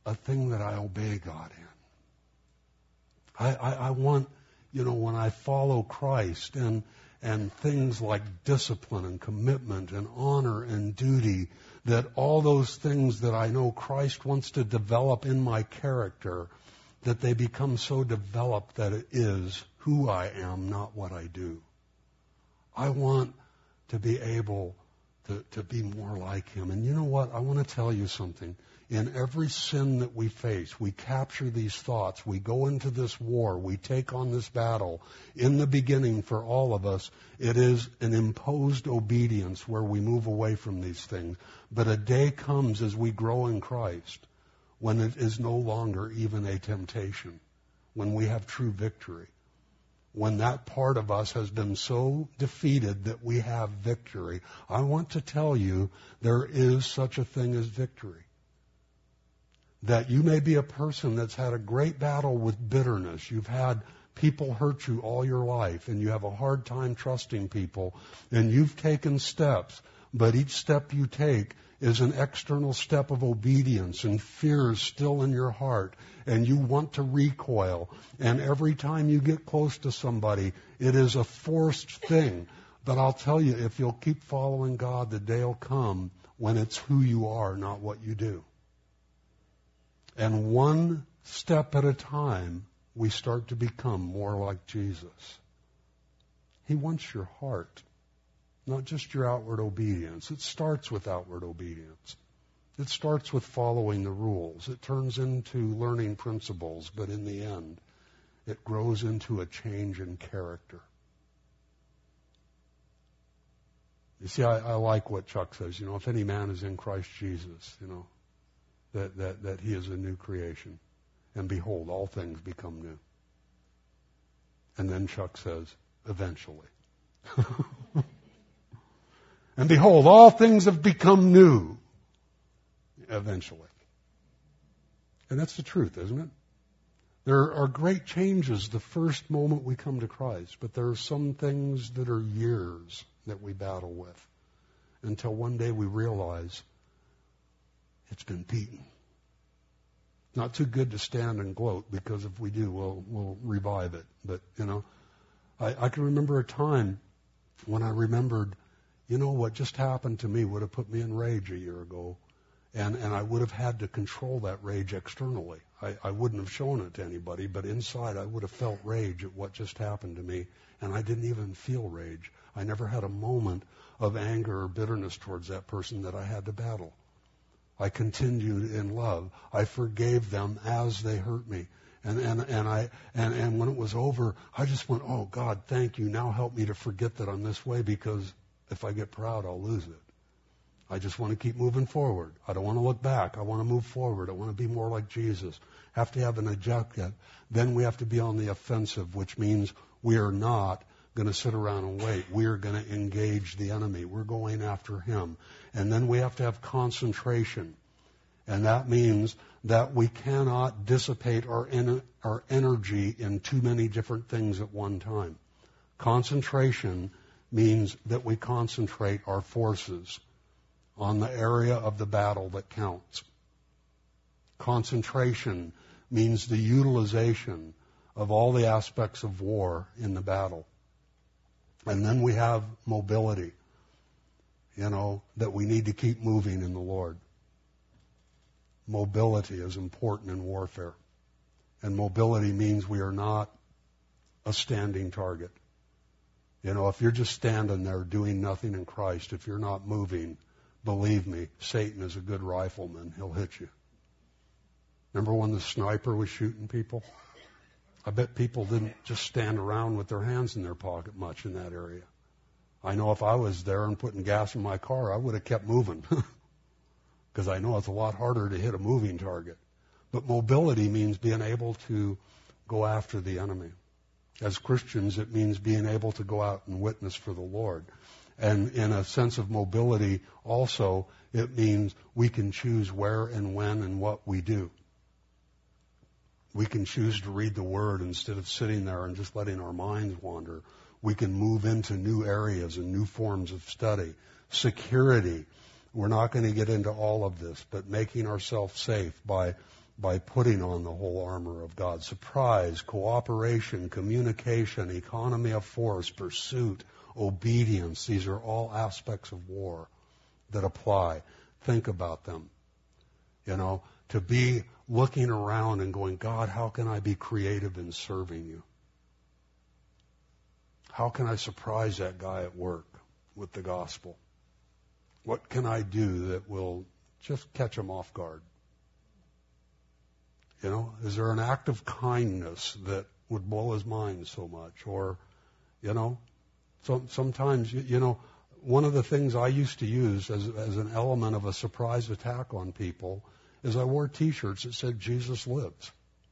a thing that I obey God in. I, I, I want, you know, when I follow Christ and and things like discipline and commitment and honor and duty, that all those things that I know Christ wants to develop in my character, that they become so developed that it is who I am, not what I do. I want to be able to, to be more like Him. And you know what? I want to tell you something. In every sin that we face, we capture these thoughts. We go into this war. We take on this battle. In the beginning, for all of us, it is an imposed obedience where we move away from these things. But a day comes as we grow in Christ when it is no longer even a temptation, when we have true victory, when that part of us has been so defeated that we have victory. I want to tell you there is such a thing as victory. That you may be a person that's had a great battle with bitterness. You've had people hurt you all your life, and you have a hard time trusting people, and you've taken steps, but each step you take is an external step of obedience, and fear is still in your heart, and you want to recoil, and every time you get close to somebody, it is a forced thing. But I'll tell you, if you'll keep following God, the day will come when it's who you are, not what you do. And one step at a time, we start to become more like Jesus. He wants your heart, not just your outward obedience. It starts with outward obedience. It starts with following the rules. It turns into learning principles, but in the end, it grows into a change in character. You see, I, I like what Chuck says. You know, if any man is in Christ Jesus, you know, That, that, that he is a new creation. And behold, all things become new. And then Chuck says, eventually. And behold, all things have become new. Eventually. And that's the truth, isn't it? There are great changes the first moment we come to Christ, but there are some things that are years that we battle with until one day we realize it's been beaten. Not too good to stand and gloat, because if we do, we'll, we'll revive it. But, you know, I, I can remember a time when I remembered, you know, what just happened to me would have put me in rage a year ago. And, and I would have had to control that rage externally. I, I wouldn't have shown it to anybody, but inside I would have felt rage at what just happened to me. And I didn't even feel rage. I never had a moment of anger or bitterness towards that person that I had to battle. I continued in love. I forgave them as they hurt me. And, and, and I, and, and when it was over, I just went, oh God, thank you. Now help me to forget that I'm this way, because if I get proud, I'll lose it. I just want to keep moving forward. I don't want to look back. I want to move forward. I want to be more like Jesus. Have to have an objective. Then we have to be on the offensive, which means we are not going to sit around and wait. We are going to engage the enemy. We're going after him. And then we have to have concentration. And that means that we cannot dissipate our, en- our energy in too many different things at one time. Concentration means that we concentrate our forces on the area of the battle that counts. Concentration means the utilization of all the aspects of war in the battle. And then we have mobility, you know, that we need to keep moving in the Lord. Mobility is important in warfare. And mobility means we are not a standing target. You know, if you're just standing there doing nothing in Christ, if you're not moving, believe me, Satan is a good rifleman. He'll hit you. Remember when the sniper was shooting people? I bet people didn't just stand around with their hands in their pocket much in that area. I know if I was there and putting gas in my car, I would have kept moving. Because I know it's a lot harder to hit a moving target. But mobility means being able to go after the enemy. As Christians, it means being able to go out and witness for the Lord. And in a sense of mobility, also, it means we can choose where and when and what we do. We can choose to read the Word instead of sitting there and just letting our minds wander. We can move into new areas and new forms of study. Security. We're not going to get into all of this, but making ourselves safe by by putting on the whole armor of God. Surprise, cooperation, communication, economy of force, pursuit, obedience. These are all aspects of war that apply. Think about them. You know, to be looking around and going, God, how can I be creative in serving you? How can I surprise that guy at work with the gospel? What can I do that will just catch him off guard? You know, is there an act of kindness that would blow his mind so much? Or, you know, so, sometimes, you know, one of the things I used to use as, as an element of a surprise attack on people is I wore T-shirts that said, Jesus lives.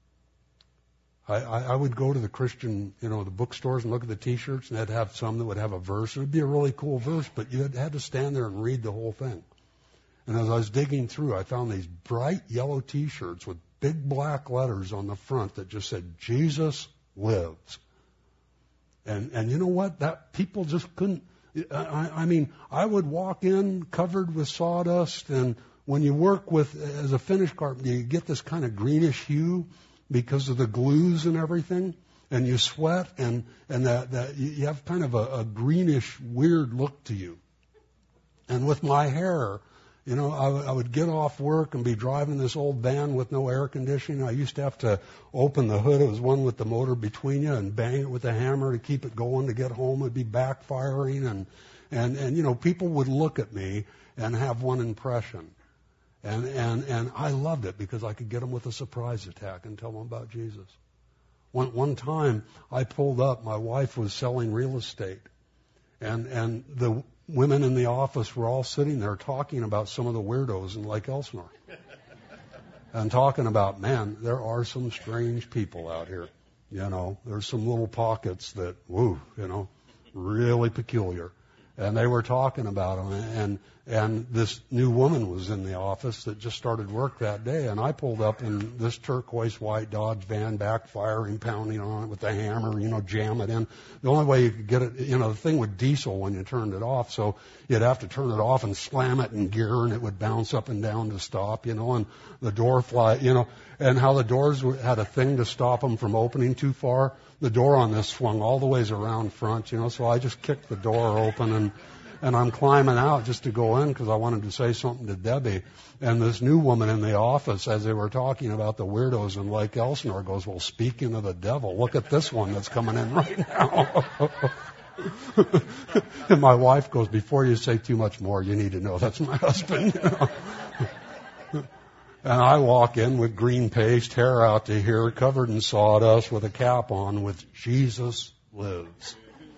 I, I, I would go to the Christian, you know, the bookstores and look at the T-shirts, and they'd have some that would have a verse. It would be a really cool verse, but you had, had to stand there and read the whole thing. And as I was digging through, I found these bright yellow T-shirts with big black letters on the front that just said, Jesus lives. And, and you know what? That people just couldn't, I, I mean, I would walk in covered with sawdust, and when you work with, as a finish carpenter, you get this kind of greenish hue because of the glues and everything, and you sweat, and, and that, that you have kind of a, a greenish, weird look to you. And with my hair, you know, I, I would get off work and be driving this old van with no air conditioning. I used to have to open the hood. It was one with the motor between you, and bang it with a hammer to keep it going to get home. It'd be backfiring, and, and, and, you know, people would look at me and have one impression. And, and, and I loved it because I could get them with a surprise attack and tell them about Jesus. One, one time I pulled up, my wife was selling real estate, and, and the women in the office were all sitting there talking about some of the weirdos in Lake Elsinore. And talking about, man, there are some strange people out here. You know, there's some little pockets that, woo, you know, really peculiar. And they were talking about them, and and this new woman was in the office that just started work that day, and I pulled up in this turquoise white Dodge van, backfiring, pounding on it with a hammer, you know, jam it in. The only way you could get it, you know, the thing would diesel when you turned it off, so you'd have to turn it off and slam it in gear, and it would bounce up and down to stop, you know, and the door fly, you know, and how the doors had a thing to stop them from opening too far. The door on this swung all the ways around front, you know, so I just kicked the door open, and and I'm climbing out just to go in because I wanted to say something to Debbie. And this new woman in the office, as they were talking about the weirdos in Lake Elsinore, goes, well, speaking of the devil, look at this one that's coming in right now. And my wife goes, before you say too much more, you need to know that's my husband. You know? And I walk in with green paste, hair out to here, covered in sawdust, with a cap on, with Jesus lives.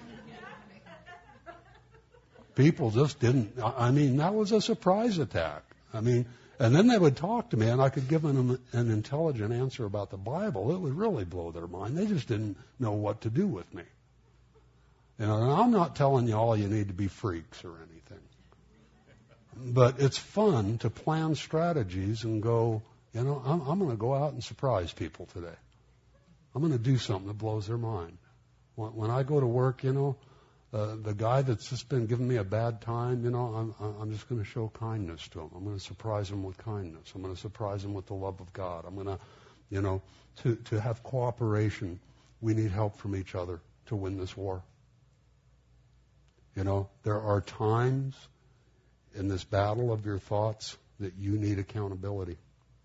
People just didn't, I mean, that was a surprise attack. I mean, and then they would talk to me, and I could give them an intelligent answer about the Bible. It would really blow their mind. They just didn't know what to do with me. You know, and I'm not telling you all you need to be freaks or anything. But it's fun to plan strategies and go, you know, I'm, I'm going to go out and surprise people today. I'm going to do something that blows their mind. When, when I go to work, you know, uh, the guy that's just been giving me a bad time, you know, I'm, I'm just going to show kindness to him. I'm going to surprise him with kindness. I'm going to surprise him with the love of God. I'm going to, you know, to, to have cooperation. We need help from each other to win this war. You know, there are times in this battle of your thoughts that you need accountability.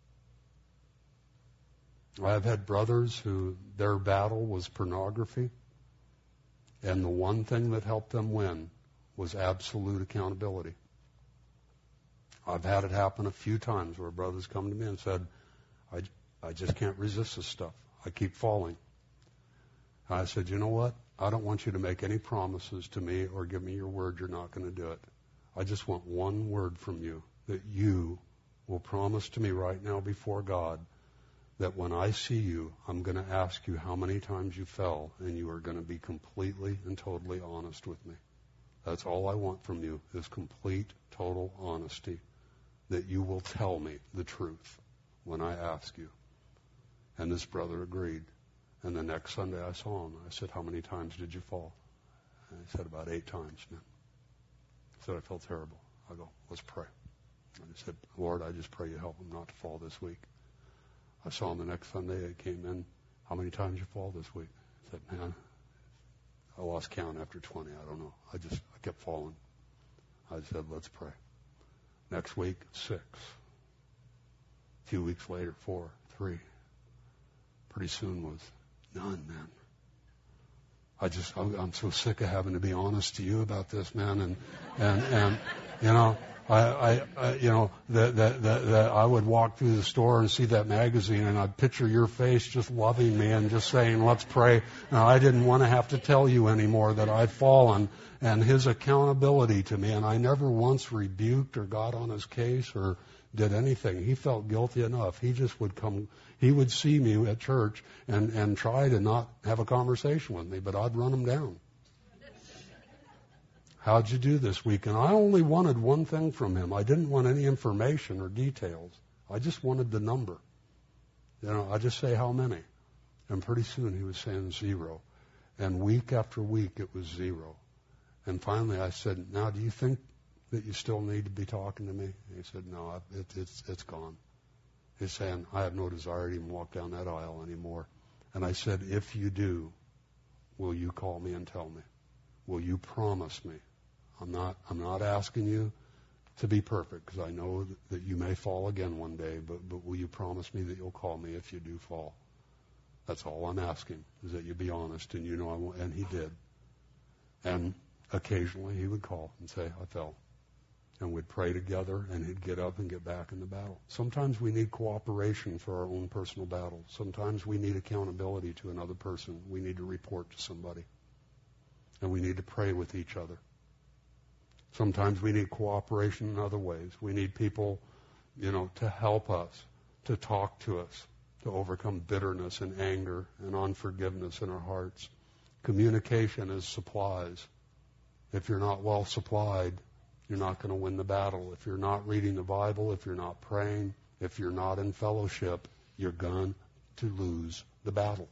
I've had brothers who their battle was pornography, and the one thing that helped them win was absolute accountability. I've had it happen a few times where brothers come to me and said, I, I just can't resist this stuff. I keep falling. And I said, you know what? I don't want you to make any promises to me or give me your word you're not going to do it. I just want one word from you, that you will promise to me right now before God that when I see you, I'm going to ask you how many times you fell, and you are going to be completely and totally honest with me. That's all I want from you, is complete, total honesty, that you will tell me the truth when I ask you. And this brother agreed. And the next Sunday I saw him. I said, how many times did you fall? And he said, about eight times, man. I said, I felt terrible. I go, let's pray. And I said, Lord, I just pray you help him not to fall this week. I saw him the next Sunday. He came in. How many times you fall this week? I said, man, I lost count after twenty. I don't know. I just, I kept falling. I said, let's pray. Next week, six. A few weeks later, four, three. Pretty soon was none, man. I just, I'm, I'm so sick of having to be honest to you about this, man. And, and, and, you know, I, I, I you know, that, that, that, that I would walk through the store and see that magazine and I'd picture your face just loving me and just saying, let's pray. Now, I didn't want to have to tell you anymore that I'd fallen, and his accountability to me. And I never once rebuked or got on his case or did anything. He felt guilty enough. He just would come, he would see me at church and, and try to not have a conversation with me, but I'd run him down. How'd you do this week? And I only wanted one thing from him. I didn't want any information or details. I just wanted the number. You know, I just say how many. And pretty soon he was saying zero. And week after week it was zero. And finally I said, now do you think that you still need to be talking to me? And he said, no, it, it's, it's gone. He's saying, I have no desire to even walk down that aisle anymore. And I said, if you do, will you call me and tell me? Will you promise me? I'm not, I'm not asking you to be perfect, because I know that, that you may fall again one day, but, but will you promise me that you'll call me if you do fall? That's all I'm asking, is that you be honest, and you know I won't. And he did. And occasionally he would call and say, I fell. And we'd pray together, and he'd get up and get back in the battle. Sometimes we need cooperation for our own personal battle. Sometimes we need accountability to another person. We need to report to somebody. And we need to pray with each other. Sometimes we need cooperation in other ways. We need people, you know, to help us, to talk to us, to overcome bitterness and anger and unforgiveness in our hearts. Communication is supplies. If you're not well supplied, you're not going to win the battle. If you're not reading the Bible, if you're not praying, if you're not in fellowship, you're going to lose the battle.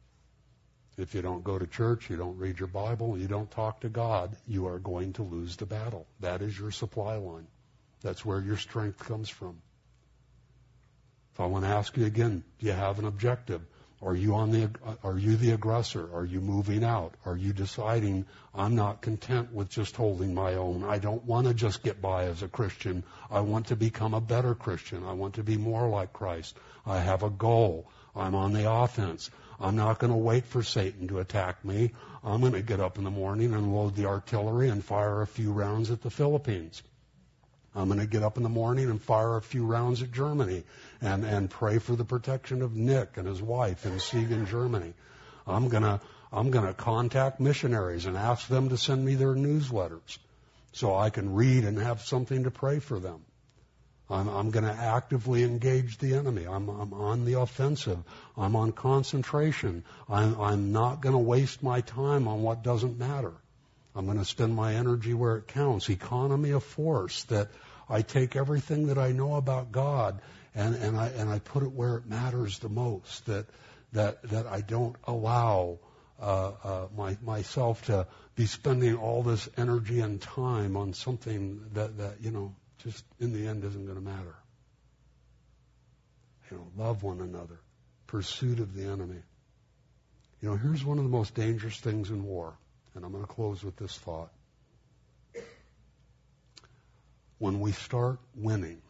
If you don't go to church, you don't read your Bible, you don't talk to God, you are going to lose the battle. That is your supply line. That's where your strength comes from. So I want to ask you again, do you have an objective? Are you on the, are you the aggressor? Are you moving out? Are you deciding, I'm not content with just holding my own. I don't want to just get by as a Christian. I want to become a better Christian. I want to be more like Christ. I have a goal. I'm on the offense. I'm not going to wait for Satan to attack me. I'm going to get up in the morning and load the artillery and fire a few rounds at the Philippines. I'm going to get up in the morning and fire a few rounds at Germany and, and pray for the protection of Nick and his wife in Siegen, Germany. I'm going to, I'm going to contact missionaries and ask them to send me their newsletters so I can read and have something to pray for them. I'm, I'm going to actively engage the enemy. I'm, I'm on the offensive. I'm on concentration. I'm, I'm not going to waste my time on what doesn't matter. I'm going to spend my energy where it counts. Economy of force, that I take everything that I know about God and, and I and I put it where it matters the most. That that that I don't allow uh, uh, my myself to be spending all this energy and time on something that that you know just in the end isn't going to matter. You know, love one another, pursuit of the enemy. You know, here's one of the most dangerous things in war. And I'm going to close with this thought. When we start winning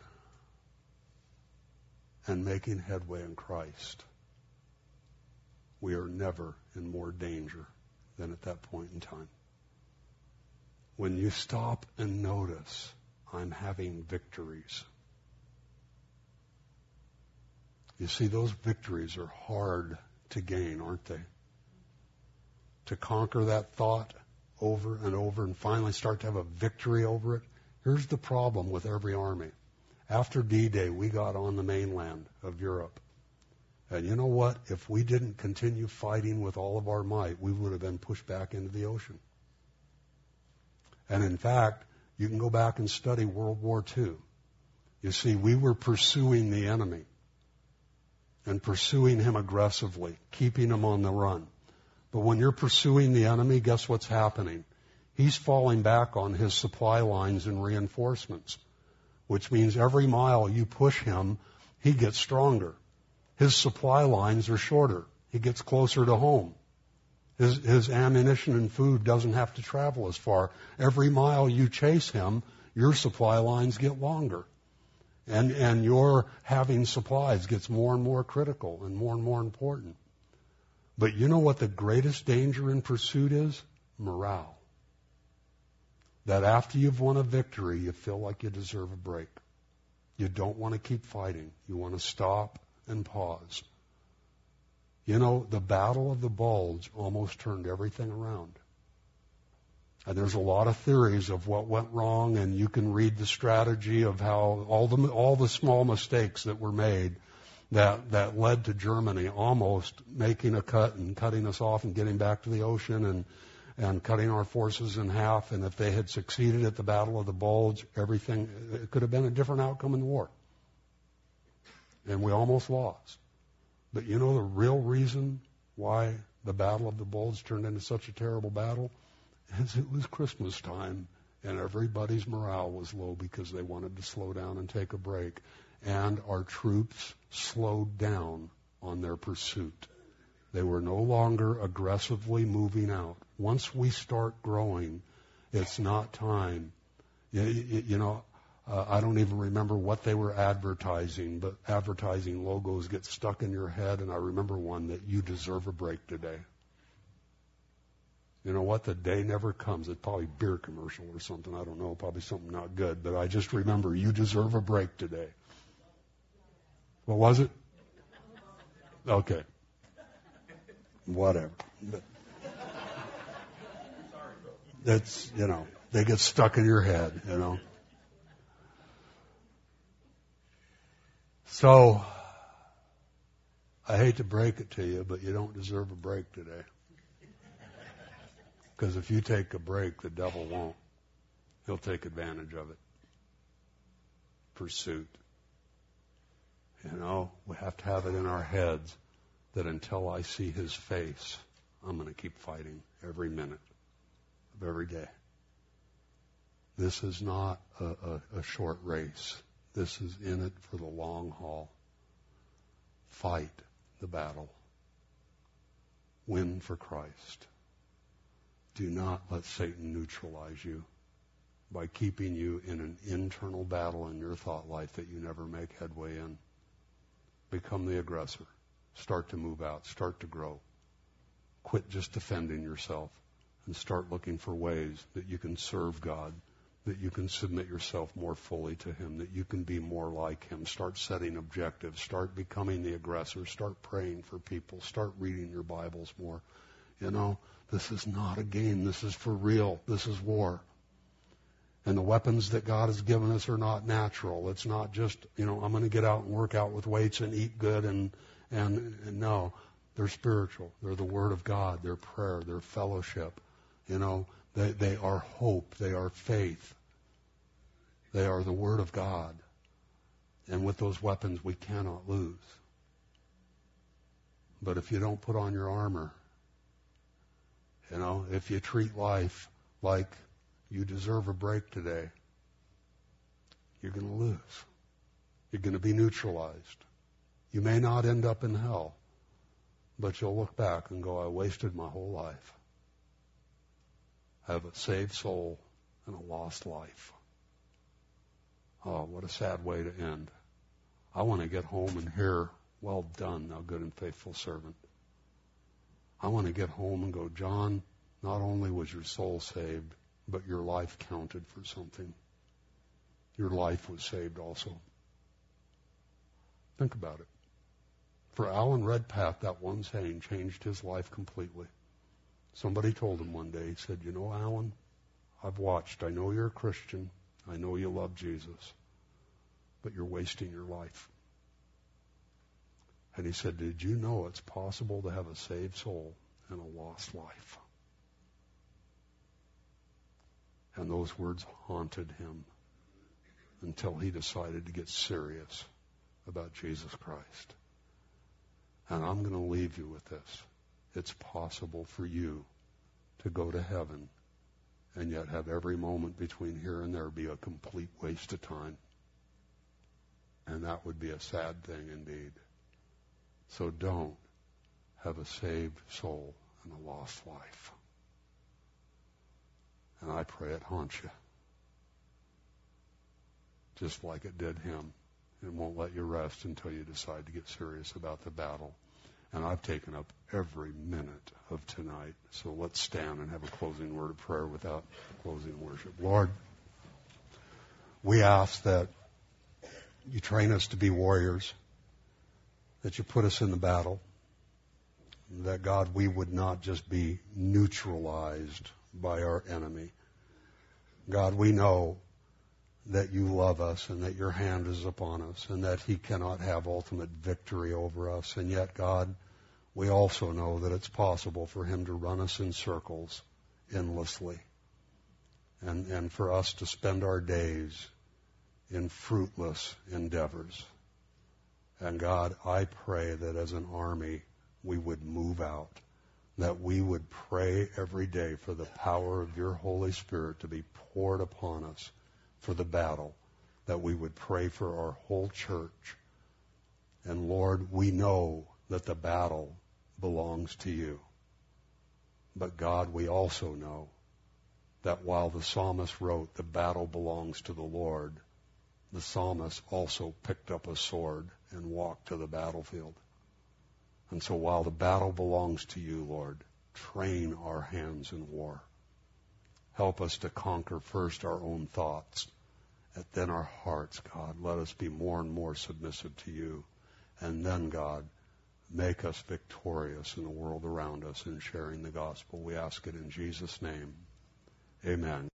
and making headway in Christ, we are never in more danger than at that point in time. When you stop and notice, I'm having victories. You see, those victories are hard to gain, aren't they? To conquer that thought over and over and finally start to have a victory over it. Here's the problem with every army. After D-Day, we got on the mainland of Europe. And you know what? If we didn't continue fighting with all of our might, we would have been pushed back into the ocean. And in fact, you can go back and study World War Two. You see, we were pursuing the enemy and pursuing him aggressively, keeping him on the run. But when you're pursuing the enemy, guess what's happening? He's falling back on his supply lines and reinforcements, which means every mile you push him, he gets stronger. His supply lines are shorter. He gets closer to home. His, his ammunition and food doesn't have to travel as far. Every mile you chase him, your supply lines get longer. And, and your having supplies gets more and more critical and more and more important. But you know what the greatest danger in pursuit is? Morale. That after you've won a victory, you feel like you deserve a break. You don't want to keep fighting. You want to stop and pause. You know, the Battle of the Bulge almost turned everything around. And there's a lot of theories of what went wrong, and you can read the strategy of how all the all the small mistakes that were made that that led to Germany almost making a cut and cutting us off and getting back to the ocean and and cutting our forces in half. And if they had succeeded at the Battle of the Bulge, everything, it could have been a different outcome in the war. And we almost lost. But you know the real reason why the Battle of the Bulge turned into such a terrible battle? Is it was Christmas time, and everybody's morale was low because they wanted to slow down and take a break. And our troops slowed down on their pursuit. They were no longer aggressively moving out. Once we start growing, it's not time. You, you, you know, uh, I don't even remember what they were advertising, but advertising logos get stuck in your head, and I remember one that you deserve a break today. You know what? The day never comes. It's probably a beer commercial or something. I don't know. Probably something not good. But I just remember you deserve a break today. What was it? Okay. Whatever. But that's, you know, they get stuck in your head, you know. So, I hate to break it to you, but you don't deserve a break today. Because if you take a break, the devil won't. He'll take advantage of it. Pursuit. You know, we have to have it in our heads that until I see his face, I'm going to keep fighting every minute of every day. This is not a, a, a short race. This is in it for the long haul. Fight the battle. Win for Christ. Do not let Satan neutralize you by keeping you in an internal battle in your thought life that you never make headway in. Become the aggressor. Start to move out. Start to grow. Quit just defending yourself and start looking for ways that you can serve God, that you can submit yourself more fully to him, that you can be more like him. Start setting objectives. Start becoming the aggressor. Start praying for people. Start reading your Bibles more. You know, this is not a game. This is for real. This is war. And the weapons that God has given us are not natural. It's not just, you know, I'm going to get out and work out with weights and eat good and, and, and no, they're spiritual. They're the Word of God. They're prayer. They're fellowship. You know, they, they are hope. They are faith. They are the Word of God. And with those weapons, we cannot lose. But if you don't put on your armor, you know, if you treat life like you deserve a break today, you're going to lose. You're going to be neutralized. You may not end up in hell, but you'll look back and go, I wasted my whole life. I have a saved soul and a lost life. Oh, what a sad way to end. I want to get home and hear, well done, thou good and faithful servant. I want to get home and go, John, not only was your soul saved, but your life counted for something. Your life was saved also. Think about it. For Alan Redpath, that one saying changed his life completely. Somebody told him one day, he said, you know, Alan, I've watched. I know you're a Christian. I know you love Jesus. But you're wasting your life. And he said, did you know it's possible to have a saved soul and a lost life? And those words haunted him until he decided to get serious about Jesus Christ. And I'm going to leave you with this. It's possible for you to go to heaven and yet have every moment between here and there be a complete waste of time. And that would be a sad thing indeed. So don't have a saved soul and a lost life. And I pray it haunts you, just like it did him. It won't let you rest until you decide to get serious about the battle. And I've taken up every minute of tonight. So let's stand and have a closing word of prayer without closing worship. Lord, we ask that you train us to be warriors, that you put us in the battle, that, God, we would not just be neutralized by our enemy. God, we know that you love us and that your hand is upon us and that he cannot have ultimate victory over us. And yet, God, we also know that it's possible for him to run us in circles endlessly and, and for us to spend our days in fruitless endeavors. And God, I pray that as an army we would move out, that we would pray every day for the power of your Holy Spirit to be poured upon us for the battle, that we would pray for our whole church. And Lord, we know that the battle belongs to you. But God, we also know that while the psalmist wrote, the battle belongs to the Lord, the psalmist also picked up a sword and walked to the battlefield. And so while the battle belongs to you, Lord, train our hands in war. Help us to conquer first our own thoughts, and then our hearts, God. Let us be more and more submissive to you. And then, God, make us victorious in the world around us in sharing the gospel. We ask it in Jesus' name. Amen.